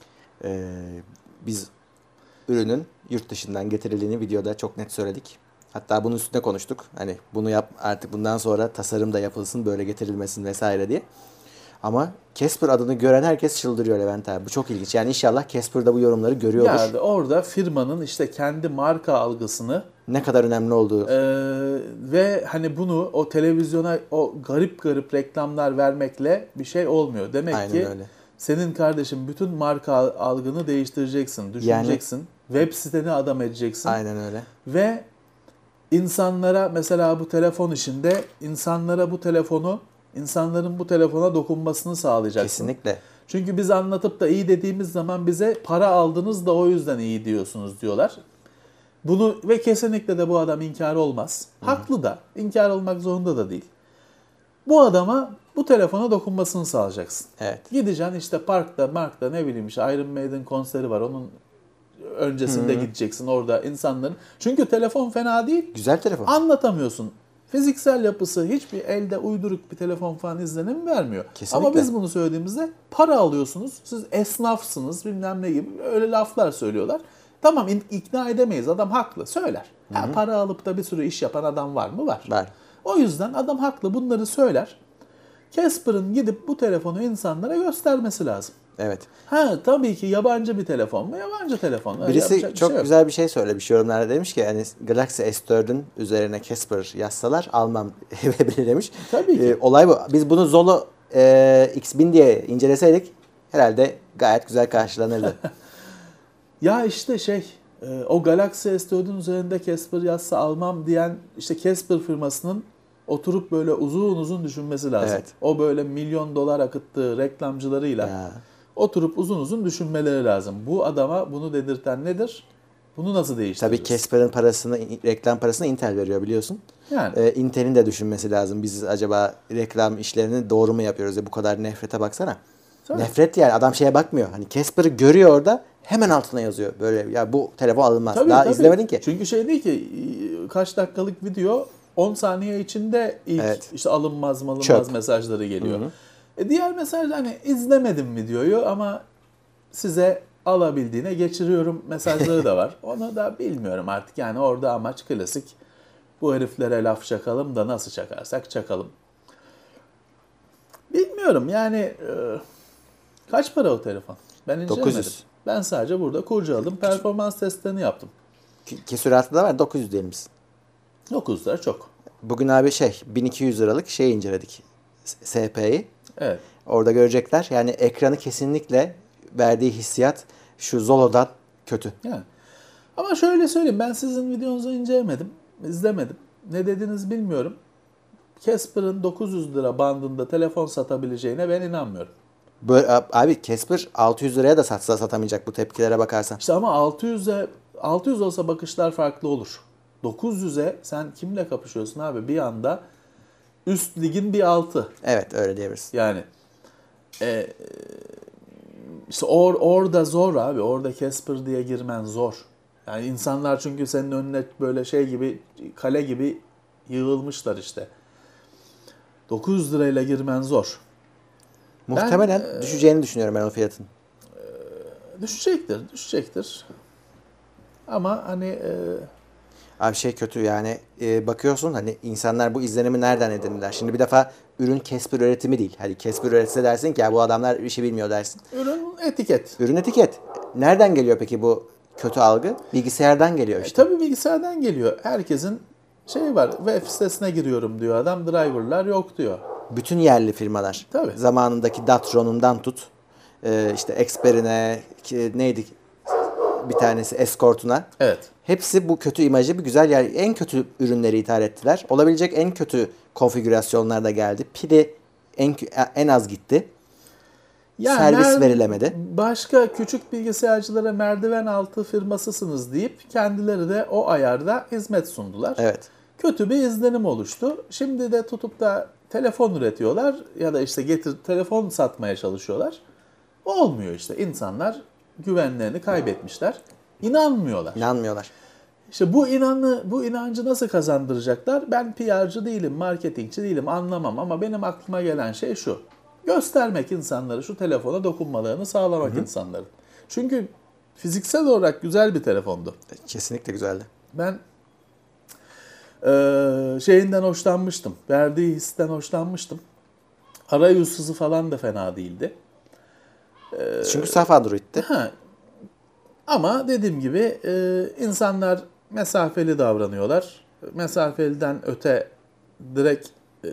E, biz ürünün yurt dışından getirildiğini videoda çok net söyledik. Hatta bunun üstüne konuştuk. Hani bunu yap artık bundan sonra tasarım da yapılsın, böyle getirilmesin vesaire diye. Ama Casper adını gören herkes çıldırıyor Levent abi. Bu çok ilginç. Yani inşallah Casper da bu yorumları görüyordur. Yani orada firmanın işte kendi marka algısını Ne kadar önemli olduğu. e, ve hani bunu o televizyona o garip garip reklamlar vermekle bir şey olmuyor. Demek Aynen ki öyle. senin kardeşim bütün marka algını değiştireceksin, düşüneceksin. Web siteni adam edeceksin. Aynen öyle. Ve insanlara mesela bu telefon işinde insanlara bu telefonu, insanların bu telefona dokunmasını sağlayacaksın. Kesinlikle. Çünkü biz anlatıp da iyi dediğimiz zaman bize para aldınız da o yüzden iyi diyorsunuz diyorlar. Bunu ve kesinlikle de bu adam inkar olmaz. Hı-hı. Haklı da, inkar olmak zorunda da değil. Bu adama bu telefona dokunmasını sağlayacaksın. Evet. Gideceksin işte parkta, markta ne bileyim işte Iron Maiden konseri var. Onun öncesinde Hı-hı. gideceksin orada insanların. Çünkü telefon fena değil. Güzel telefon. Anlatamıyorsun. Fiziksel yapısı hiçbir elde uyduruk bir telefon falan izlenimi vermiyor. Kesinlikle. Ama biz bunu söylediğimizde para alıyorsunuz. Siz esnafsınız bilmem ne gibi öyle laflar söylüyorlar. Tamam ikna edemeyiz. Adam haklı. Söyler. Ha, para alıp da bir sürü iş yapan adam var mı? Var. Var. O yüzden adam haklı. Bunları söyler. Casper'ın gidip bu telefonu insanlara göstermesi lazım. Evet. Ha tabii ki yabancı bir telefon mu? Yabancı telefon. Öyle Birisi yapacak bir çok şey yok. güzel bir şey söylemiş yorumlarda, demiş ki hani Galaxy S dördün üzerine Casper yazsalar almam bile demiş. Tabii ki. Ee, olay bu. Biz bunu Zolo e, X bin diye inceleseydik herhalde gayet güzel karşılanırdı. Ya işte şey e, o Galaxy S dördün üzerinde Casper yazsa almam diyen işte Casper firmasının oturup böyle uzun uzun düşünmesi lazım. Evet. O böyle milyon dolar akıttığı reklamcılarıyla Ya. oturup uzun uzun düşünmeleri lazım. Bu adama bunu dedirten nedir? Bunu nasıl değiştiririz? Tabii Casper'ın parasını, reklam parasını Intel veriyor biliyorsun. Yani. Ee, Intel'in de düşünmesi lazım. Biz acaba reklam işlerini doğru mu yapıyoruz ya, bu kadar nefrete baksana. Tabii. Nefret yani, adam şeye bakmıyor. Hani Casper'ı görüyor orada, hemen altına yazıyor. Böyle ya bu telefon alınmaz. Tabii, Daha tabii. izlemedin ki. Çünkü şey değil ki kaç dakikalık video on saniye içinde ilk Evet. işte alınmaz mı alınmaz Çöp. mesajları geliyor. Hı-hı. E diğer mesaj hani izlemedim videoyu ama size alabildiğine geçiriyorum mesajları da var. Onu da bilmiyorum artık yani orada amaç klasik. Bu heriflere laf çakalım da nasıl çakarsak çakalım. Bilmiyorum yani e, kaç para o telefon? Ben incelemedim. dokuz yüz. Ben sadece burada kurcaladım. Performans testlerini yaptım. Ki süratli de var, dokuz yüz diyelim biz. dokuz yüz lira çok. Bugün abi şey bin iki yüz liralık şey inceledik. S P'yi. Evet. Orada görecekler. Yani ekranı kesinlikle verdiği hissiyat şu Zolo'dan kötü. Yani. Ama şöyle söyleyeyim, ben sizin videonuzu incelemedim, izlemedim. Ne dediniz bilmiyorum. Casper'ın dokuz yüz lira bandında telefon satabileceğine ben inanmıyorum. Böyle, abi Casper altı yüz liraya da satsa satamayacak bu tepkilere bakarsan. İşte ama altı yüze altı yüz olsa bakışlar farklı olur. dokuz yüze sen kimle kapışıyorsun abi? Bir anda üst ligin bir altı. Evet, öyle diyebiliriz. Yani e, işte or, orada zor abi. Orada Casper diye girmen zor. Yani insanlar çünkü senin önüne böyle şey gibi, kale gibi yığılmışlar işte. dokuz yüz lirayla girmen zor. Muhtemelen Ben, düşeceğini düşünüyorum ben o fiyatın. E, düşecektir, düşecektir. Ama hani e, Abi şey kötü yani, e, bakıyorsun hani insanlar bu izlenimi nereden edindiler? Şimdi bir defa ürün Casper üretimi değil. Hadi Casper üretse dersin ki ya bu adamlar bir şey bilmiyor dersin. ürün etiket. Ürün etiket. Nereden geliyor peki bu kötü algı? Bilgisayardan geliyor işte. E, tabii bilgisayardan geliyor. Herkesin şey var, web sitesine giriyorum diyor adam, driverlar yok diyor. Bütün yerli firmalar. Tabii. Zamanındaki Datron'undan tut, e, işte Xper'ine, ki, neydi bir tanesi Escort'una. Evet. Hepsi bu kötü imajı bir güzel yer. En kötü ürünleri ithal ettiler. Olabilecek en kötü konfigürasyonlar da geldi. Pili en, en az gitti. Yani Servis mer- verilemedi. Başka küçük bilgisayarcılara merdiven altı firmasısınız deyip kendileri de o ayarda hizmet sundular. Evet. Kötü bir izlenim oluştu. Şimdi de tutup da telefon üretiyorlar ya da işte getir telefon satmaya çalışıyorlar. Olmuyor işte. İnsanlar güvenlerini kaybetmişler. İnanmıyorlar. İnanmıyorlar. İşte bu inanı, bu inancı nasıl kazandıracaklar? Ben P R'cı değilim, marketingçi değilim, anlamam ama benim aklıma gelen şey şu. Göstermek insanları, şu telefona dokunmalarını sağlamak Hı-hı. insanların. Çünkü fiziksel olarak güzel bir telefondu. Kesinlikle güzeldi. Ben Ee, şeyinden hoşlanmıştım. Verdiği histen hoşlanmıştım. Arayüz hızı falan da fena değildi. Ee, Çünkü saf Android'ti. Ha. Ama dediğim gibi e, insanlar mesafeli davranıyorlar. Mesafeliden öte direkt e,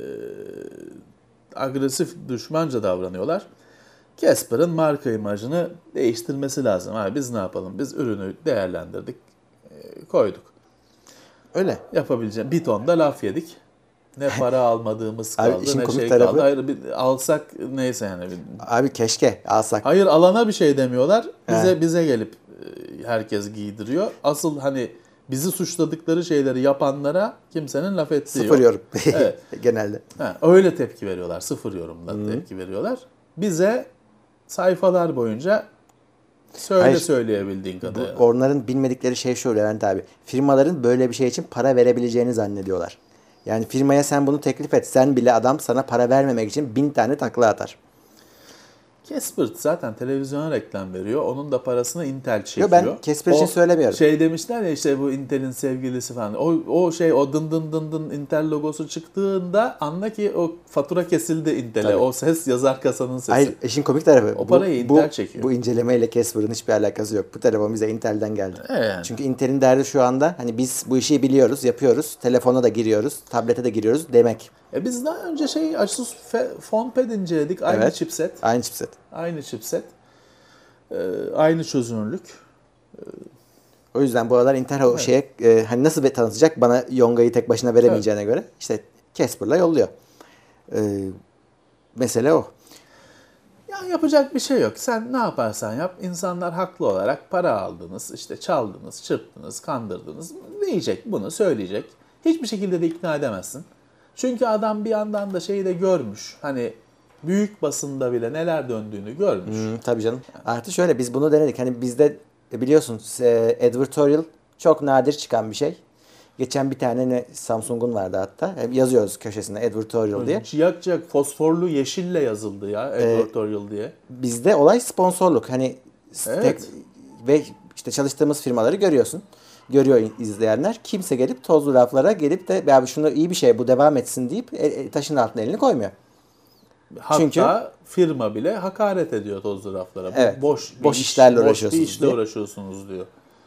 agresif, düşmanca davranıyorlar. Casper'ın marka imajını değiştirmesi lazım. Ha, biz ne yapalım? Biz ürünü değerlendirdik, e, koyduk. Öyle. Yapabileceğim. Bir ton da laf yedik. Ne para almadığımız Abi kaldı, işin ne komik şey tarafı- kaldı. Hayır, bir alsak neyse yani. Abi keşke alsak. Hayır, alana bir şey demiyorlar. Bize He. bize gelip e, herkes giydiriyor. Asıl hani bizi suçladıkları şeyleri yapanlara kimsenin laf ettiği Sıfır yok. yorum. Evet. Genelde. Ha, öyle tepki veriyorlar. Sıfır yorumla tepki veriyorlar. Bize sayfalar boyunca söyle Hayır. söyleyebildiğin kadarıyla. Onların bilmedikleri şey şu Levent abi. Firmaların böyle bir şey için para verebileceğini zannediyorlar. Yani firmaya sen bunu teklif et. Sen bile adam sana para vermemek için bin tane takla atar. Casper zaten televizyona reklam veriyor. Onun da parasını Intel çekiyor. Yo, ben Casper için O söylemiyorum. Şey demişler ya işte bu Intel'in sevgilisi falan. O, o şey o dın dın dın dın Intel logosu çıktığında anla ki o fatura kesildi Intel'e. Tabii. O ses yazar kasanın sesi. Hayır, işin komik tarafı. O parayı Intel bu, çekiyor. Bu incelemeyle Casper'ın hiçbir alakası yok. Bu telefon bize Intel'den geldi. Evet yani. Çünkü Intel'in derdi şu anda hani biz bu işi biliyoruz, yapıyoruz. Telefona da giriyoruz, tablete de giriyoruz demek. E biz daha önce şey Asus Fe- PhonePad inceledik. Aynı Evet. chipset. Aynı chipset. Aynı chipset. Ee, aynı çözünürlük. O yüzden bu aralar Intel o şeye e, hani nasıl bir tanıtacak bana Yonga'yı tek başına veremeyeceğine göre işte Casper'la yolluyor. E, mesele o. Ya yapacak bir şey yok. Sen ne yaparsan yap. İnsanlar haklı olarak para aldınız, işte çaldınız, çırptınız, kandırdınız. Diyecek, bunu söyleyecek. Hiçbir şekilde de ikna edemezsin. Çünkü adam bir yandan da şeyi de görmüş. Hani büyük basında bile neler döndüğünü görmüş. Hmm, tabii canım. Artı şöyle biz bunu denedik. Hani bizde e, biliyorsun e, advertorial çok nadir çıkan bir şey. Geçen bir tane ne Samsung'un vardı hatta. Hep yazıyoruz köşesinde advertorial diye. Ciyak ciyak fosforlu yeşille yazıldı ya advertorial diye. Bizde olay sponsorluk. Hani Evet. tek- ve işte çalıştığımız firmaları görüyorsun. Görüyor izleyenler. Kimse gelip tozlu laflara gelip de ya şunu iyi bir şey bu devam etsin deyip e, e, taşın altına elini koymuyor. Hatta Çünkü- firma bile hakaret ediyor tozlu raflara. Bu Evet, boş bir boş iş, işlerle boş uğraşıyorsunuz bir işle diye. uğraşıyorsunuz diyor.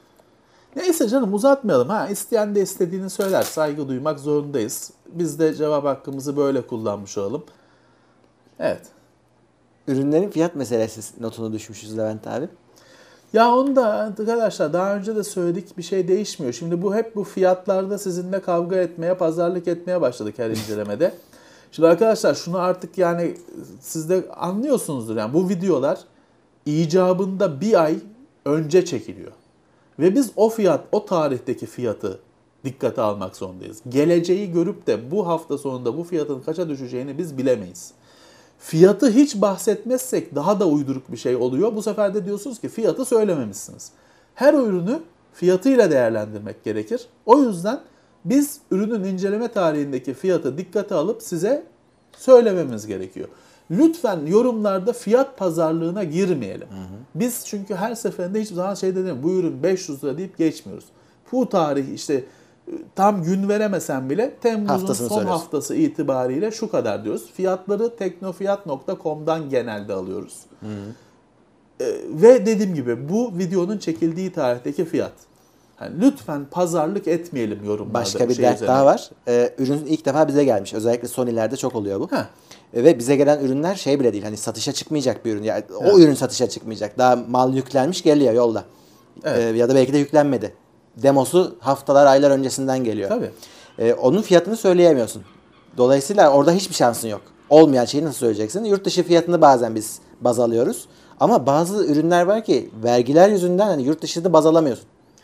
Neyse canım uzatmayalım. Ha, isteyen de istediğini söyler. Saygı duymak zorundayız. Biz de cevap hakkımızı böyle kullanmış olalım. Evet. Ürünlerin fiyat meselesi notunu düşmüşüz Levent abi. Ya onu da arkadaşlar daha önce de söyledik bir şey değişmiyor. Şimdi bu hep bu fiyatlarda sizinle kavga etmeye, pazarlık etmeye başladık her incelemede. Şimdi arkadaşlar şunu artık yani siz de anlıyorsunuzdur. Yani bu videolar icabında bir ay önce çekiliyor. Ve biz o fiyat, o tarihteki fiyatı dikkate almak zorundayız. Geleceği görüp de bu hafta sonunda bu fiyatın kaça düşeceğini biz bilemeyiz. Fiyatı hiç bahsetmezsek daha da uyduruk bir şey oluyor. Bu sefer de diyorsunuz ki fiyatı söylememişsiniz. Her ürünü fiyatıyla değerlendirmek gerekir. O yüzden biz ürünün inceleme tarihindeki fiyatı dikkate alıp size söylememiz gerekiyor. Lütfen yorumlarda fiyat pazarlığına girmeyelim. Hı hı. Biz çünkü her seferinde hiçbir zaman şey demiyorum. Bu ürün beş yüz lira deyip geçmiyoruz. Bu tarih işte tam gün veremesen bile Temmuz'un Haftasını son söylüyorsun. haftası itibariyle şu kadar diyoruz. Fiyatları teknofiyat nokta com'dan genelde alıyoruz. Hı hı. Ee, ve dediğim gibi bu videonun çekildiği tarihteki fiyat. Yani lütfen pazarlık etmeyelim yorumlarda. Başka bir şey dert üzerine. daha var. Ee, ürün ilk defa bize gelmiş. Özellikle Sony'lerde çok oluyor bu. Heh. E, Ve bize gelen ürünler şey bile değil. Hani satışa çıkmayacak bir ürün. Yani o ürün satışa çıkmayacak. Daha mal yüklenmiş geliyor yolda. Evet. Ee, ya da belki de yüklenmedi. Demosu haftalar, aylar öncesinden geliyor. Tabii. Ee, onun fiyatını söyleyemiyorsun. Dolayısıyla orada hiçbir şansın yok. Olmayan şeyi nasıl söyleyeceksin? Yurt dışı fiyatını bazen biz baz alıyoruz. Ama bazı ürünler var ki vergiler yüzünden hani yurt dışında baz alamıyorsun.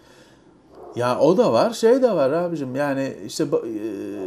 Ya o da var, şey de var abicim. Yani işte ba- e,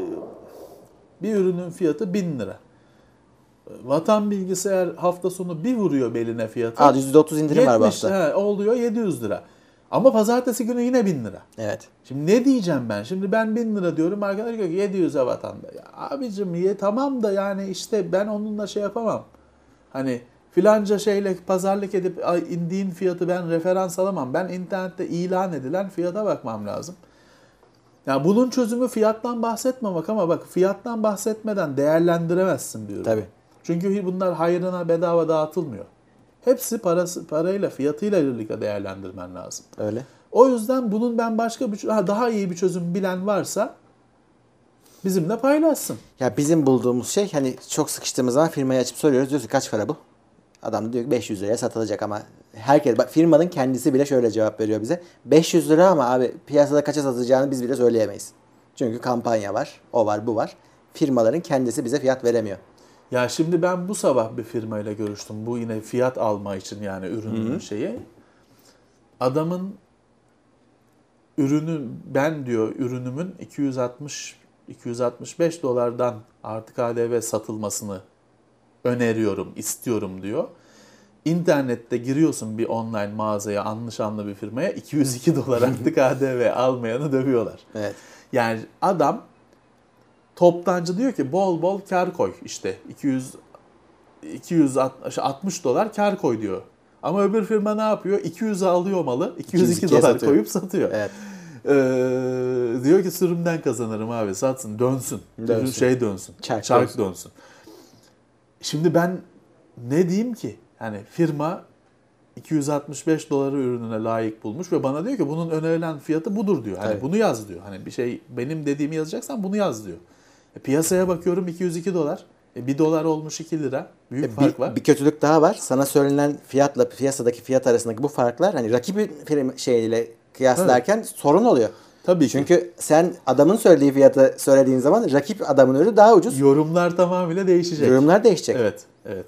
bir ürünün fiyatı bin lira. Vatan Bilgisayar hafta sonu bir vuruyor beline fiyatı. Aa, yüzde otuz indirim var bu yetmiş, hafta. he, oluyor yedi yüz lira. Ama pazartesi günü yine bin lira. Evet. Şimdi ne diyeceğim ben? Şimdi ben bin lira diyorum. Arkadaş diyor ki yedi yüze vatanda. Ya abicim ye, tamam da yani işte ben onunla şey yapamam. Hani filanca şeyle pazarlık edip ay, indiğin fiyatı ben referans alamam. Ben internette ilan edilen fiyata bakmam lazım. Yani bunun çözümü fiyattan bahsetmemek ama bak fiyattan bahsetmeden değerlendiremezsin diyorum. Tabii. Çünkü bunlar hayrına bedava dağıtılmıyor. Hepsi parası parayla, fiyatıyla birlikte değerlendirmen lazım. Öyle. O yüzden bunun ben başka bir ha, daha iyi bir çözüm bilen varsa bizimle paylaşsın. Ya bizim bulduğumuz şey hani çok sıkıştığımız zaman firmayı açıp soruyoruz. Diyoruz ki kaç para bu? Adam da diyor ki beş yüz liraya satılacak ama herkes bak firmanın kendisi bile şöyle cevap veriyor bize. beş yüz lira ama abi piyasada kaça satacağını biz bile söyleyemeyiz. Çünkü kampanya var, o var, bu var. Firmaların kendisi bize fiyat veremiyor. Ya şimdi ben bu sabah bir firmayla görüştüm. Bu yine fiyat alma için yani ürünün Hı-hı. şeyi. Adamın ürünü ben diyor ürünümün iki yüz altmış iki yüz altmış beş dolardan artı K D V satılmasını öneriyorum, istiyorum diyor. İnternette giriyorsun bir online mağazaya, anlı şanlı bir firmaya iki yüz iki dolar artı K D V almayanı dövüyorlar. Evet. Yani adam toptancı diyor ki bol bol kar koy işte iki yüz iki yüz altmış dolar kar koy diyor. Ama öbür firma ne yapıyor? iki yüze alıyor malı, iki yüz iki dolar satıyor. Koyup satıyor. Evet. Ee, diyor ki sürümden kazanırım abi, satsın, dönsün. dönsün. Şey dönsün. Çark, çark dönsün. dönsün. Şimdi ben ne diyeyim ki? Yani firma iki yüz altmış beş doları ürününe layık bulmuş ve bana diyor ki bunun önerilen fiyatı budur diyor. Hani evet. Bunu yaz diyor. Hani bir şey benim dediğimi yazacaksan bunu yaz diyor. E, piyasaya bakıyorum iki yüz iki dolar. E, bir dolar olmuş iki lira. Büyük e, fark bir, var. Bir kötülük daha var. Sana söylenen fiyatla piyasadaki fiyat arasındaki bu farklar hani rakibi firma şeyiyle kıyaslarken evet. sorun oluyor. Tabii Çünkü ki. sen adamın söylediği fiyatı söylediğin zaman rakip adamın ürünü daha ucuz. Yorumlar tamamıyla değişecek. Yorumlar değişecek. Evet, evet.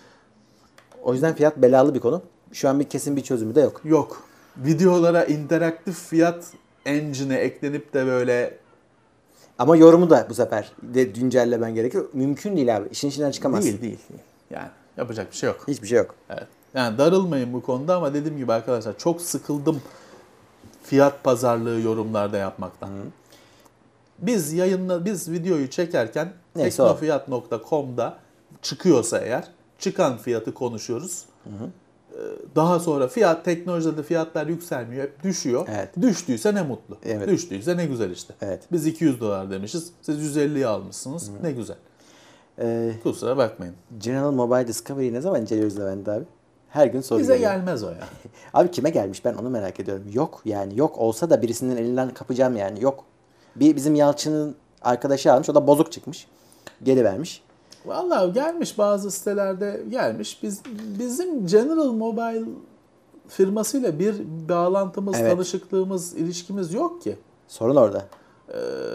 O yüzden fiyat belalı bir konu. Şu an bir kesin bir çözümü de yok. Yok. Videolara interaktif fiyat engine'e eklenip de böyle... Ama yorumu da bu sefer de güncellemen gerekiyor. Mümkün değil abi. İşin içinden çıkamazsın. Değil, değil. Yani yapacak bir şey yok. Hiçbir şey yok. Evet. Yani darılmayın bu konuda ama dediğim gibi arkadaşlar çok sıkıldım fiyat pazarlığı yorumlarda yapmaktan. Hı. Biz yayınla biz videoyu çekerken teknofiyat nokta com'da çıkıyorsa eğer çıkan fiyatı konuşuyoruz. Hı hı. Daha sonra fiyat teknolojide fiyatlar yükselmiyor, hep düşüyor. Evet. Düştüyse ne mutlu. Evet. Düştüyse ne güzel işte. Evet. Biz iki yüz dolar demişiz. Siz yüz elliye almışsınız. Hı. Ne güzel. Ee, Kusura bakmayın. General Mobile Discovery'yi ne zaman inceliyoruz Levent abi? Her gün soruyor. Bize gelmez o ya. Abi kime gelmiş ben onu merak ediyorum. Yok yani yok olsa da birisinin elinden kapacağım yani yok. Bir bizim Yalçın'ın arkadaşı almış o da bozuk çıkmış. Geri vermiş. Vallahi gelmiş bazı sitelerde gelmiş. Biz bizim General Mobile firmasıyla bir bağlantımız, evet. tanışıklığımız, ilişkimiz yok ki. Sorun orada. Ee,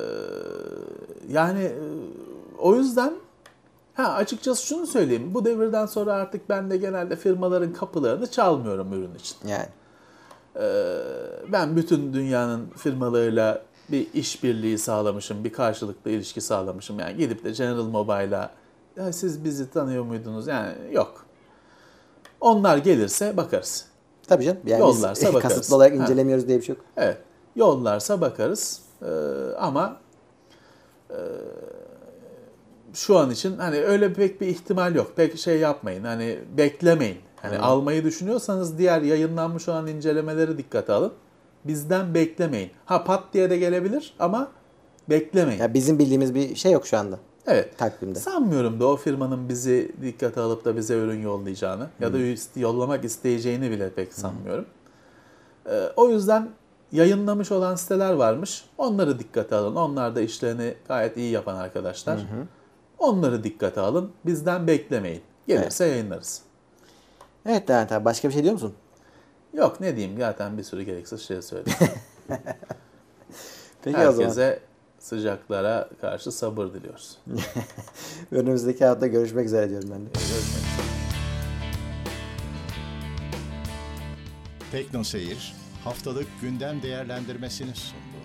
yani o yüzden ha açıkçası şunu söyleyeyim. Bu devirden sonra artık ben de genelde firmaların kapılarını çalmıyorum ürün için. Yani. Ee, ben bütün dünyanın firmalarıyla bir işbirliği sağlamışım, bir karşılıklı ilişki sağlamışım. Yani gidip de General Mobile'a ya siz bizi tanıyor muydunuz? Yani yok. Onlar gelirse bakarız. Tabii canım. Yani yollarsa bakarız. Kasıtlı olarak incelemiyoruz ha. diye bir şey yok. Evet. Yollarsa bakarız. Ee, ama e, şu an için hani öyle pek bir ihtimal yok. Pek şey yapmayın. Hani beklemeyin. Hani evet. almayı düşünüyorsanız diğer yayınlanmış olan incelemeleri dikkate alın. Bizden beklemeyin. Ha pat diye de gelebilir ama beklemeyin. Ya bizim bildiğimiz bir şey yok şu anda. Evet. Takvimde. Sanmıyorum da o firmanın bizi dikkate alıp da bize ürün yollayacağını hmm. ya da yollamak isteyeceğini bile pek sanmıyorum. Hmm. Ee, o yüzden yayınlamış olan siteler varmış. Onları dikkate alın. Onlar da işlerini gayet iyi yapan arkadaşlar. Hmm. Onları dikkate alın. Bizden beklemeyin. Gelirse evet. yayınlarız. Evet Levent abi. Başka bir şey diyor musun? Yok ne diyeyim. Zaten bir sürü gereksiz şey söyledim. Peki herkese o zaman. Sıcaklara karşı sabır diliyoruz. Önümüzdeki hafta görüşmek üzere diyorum ben de. Görüşmek üzere. Tekno Seyir haftalık gündem değerlendirmesini sundu.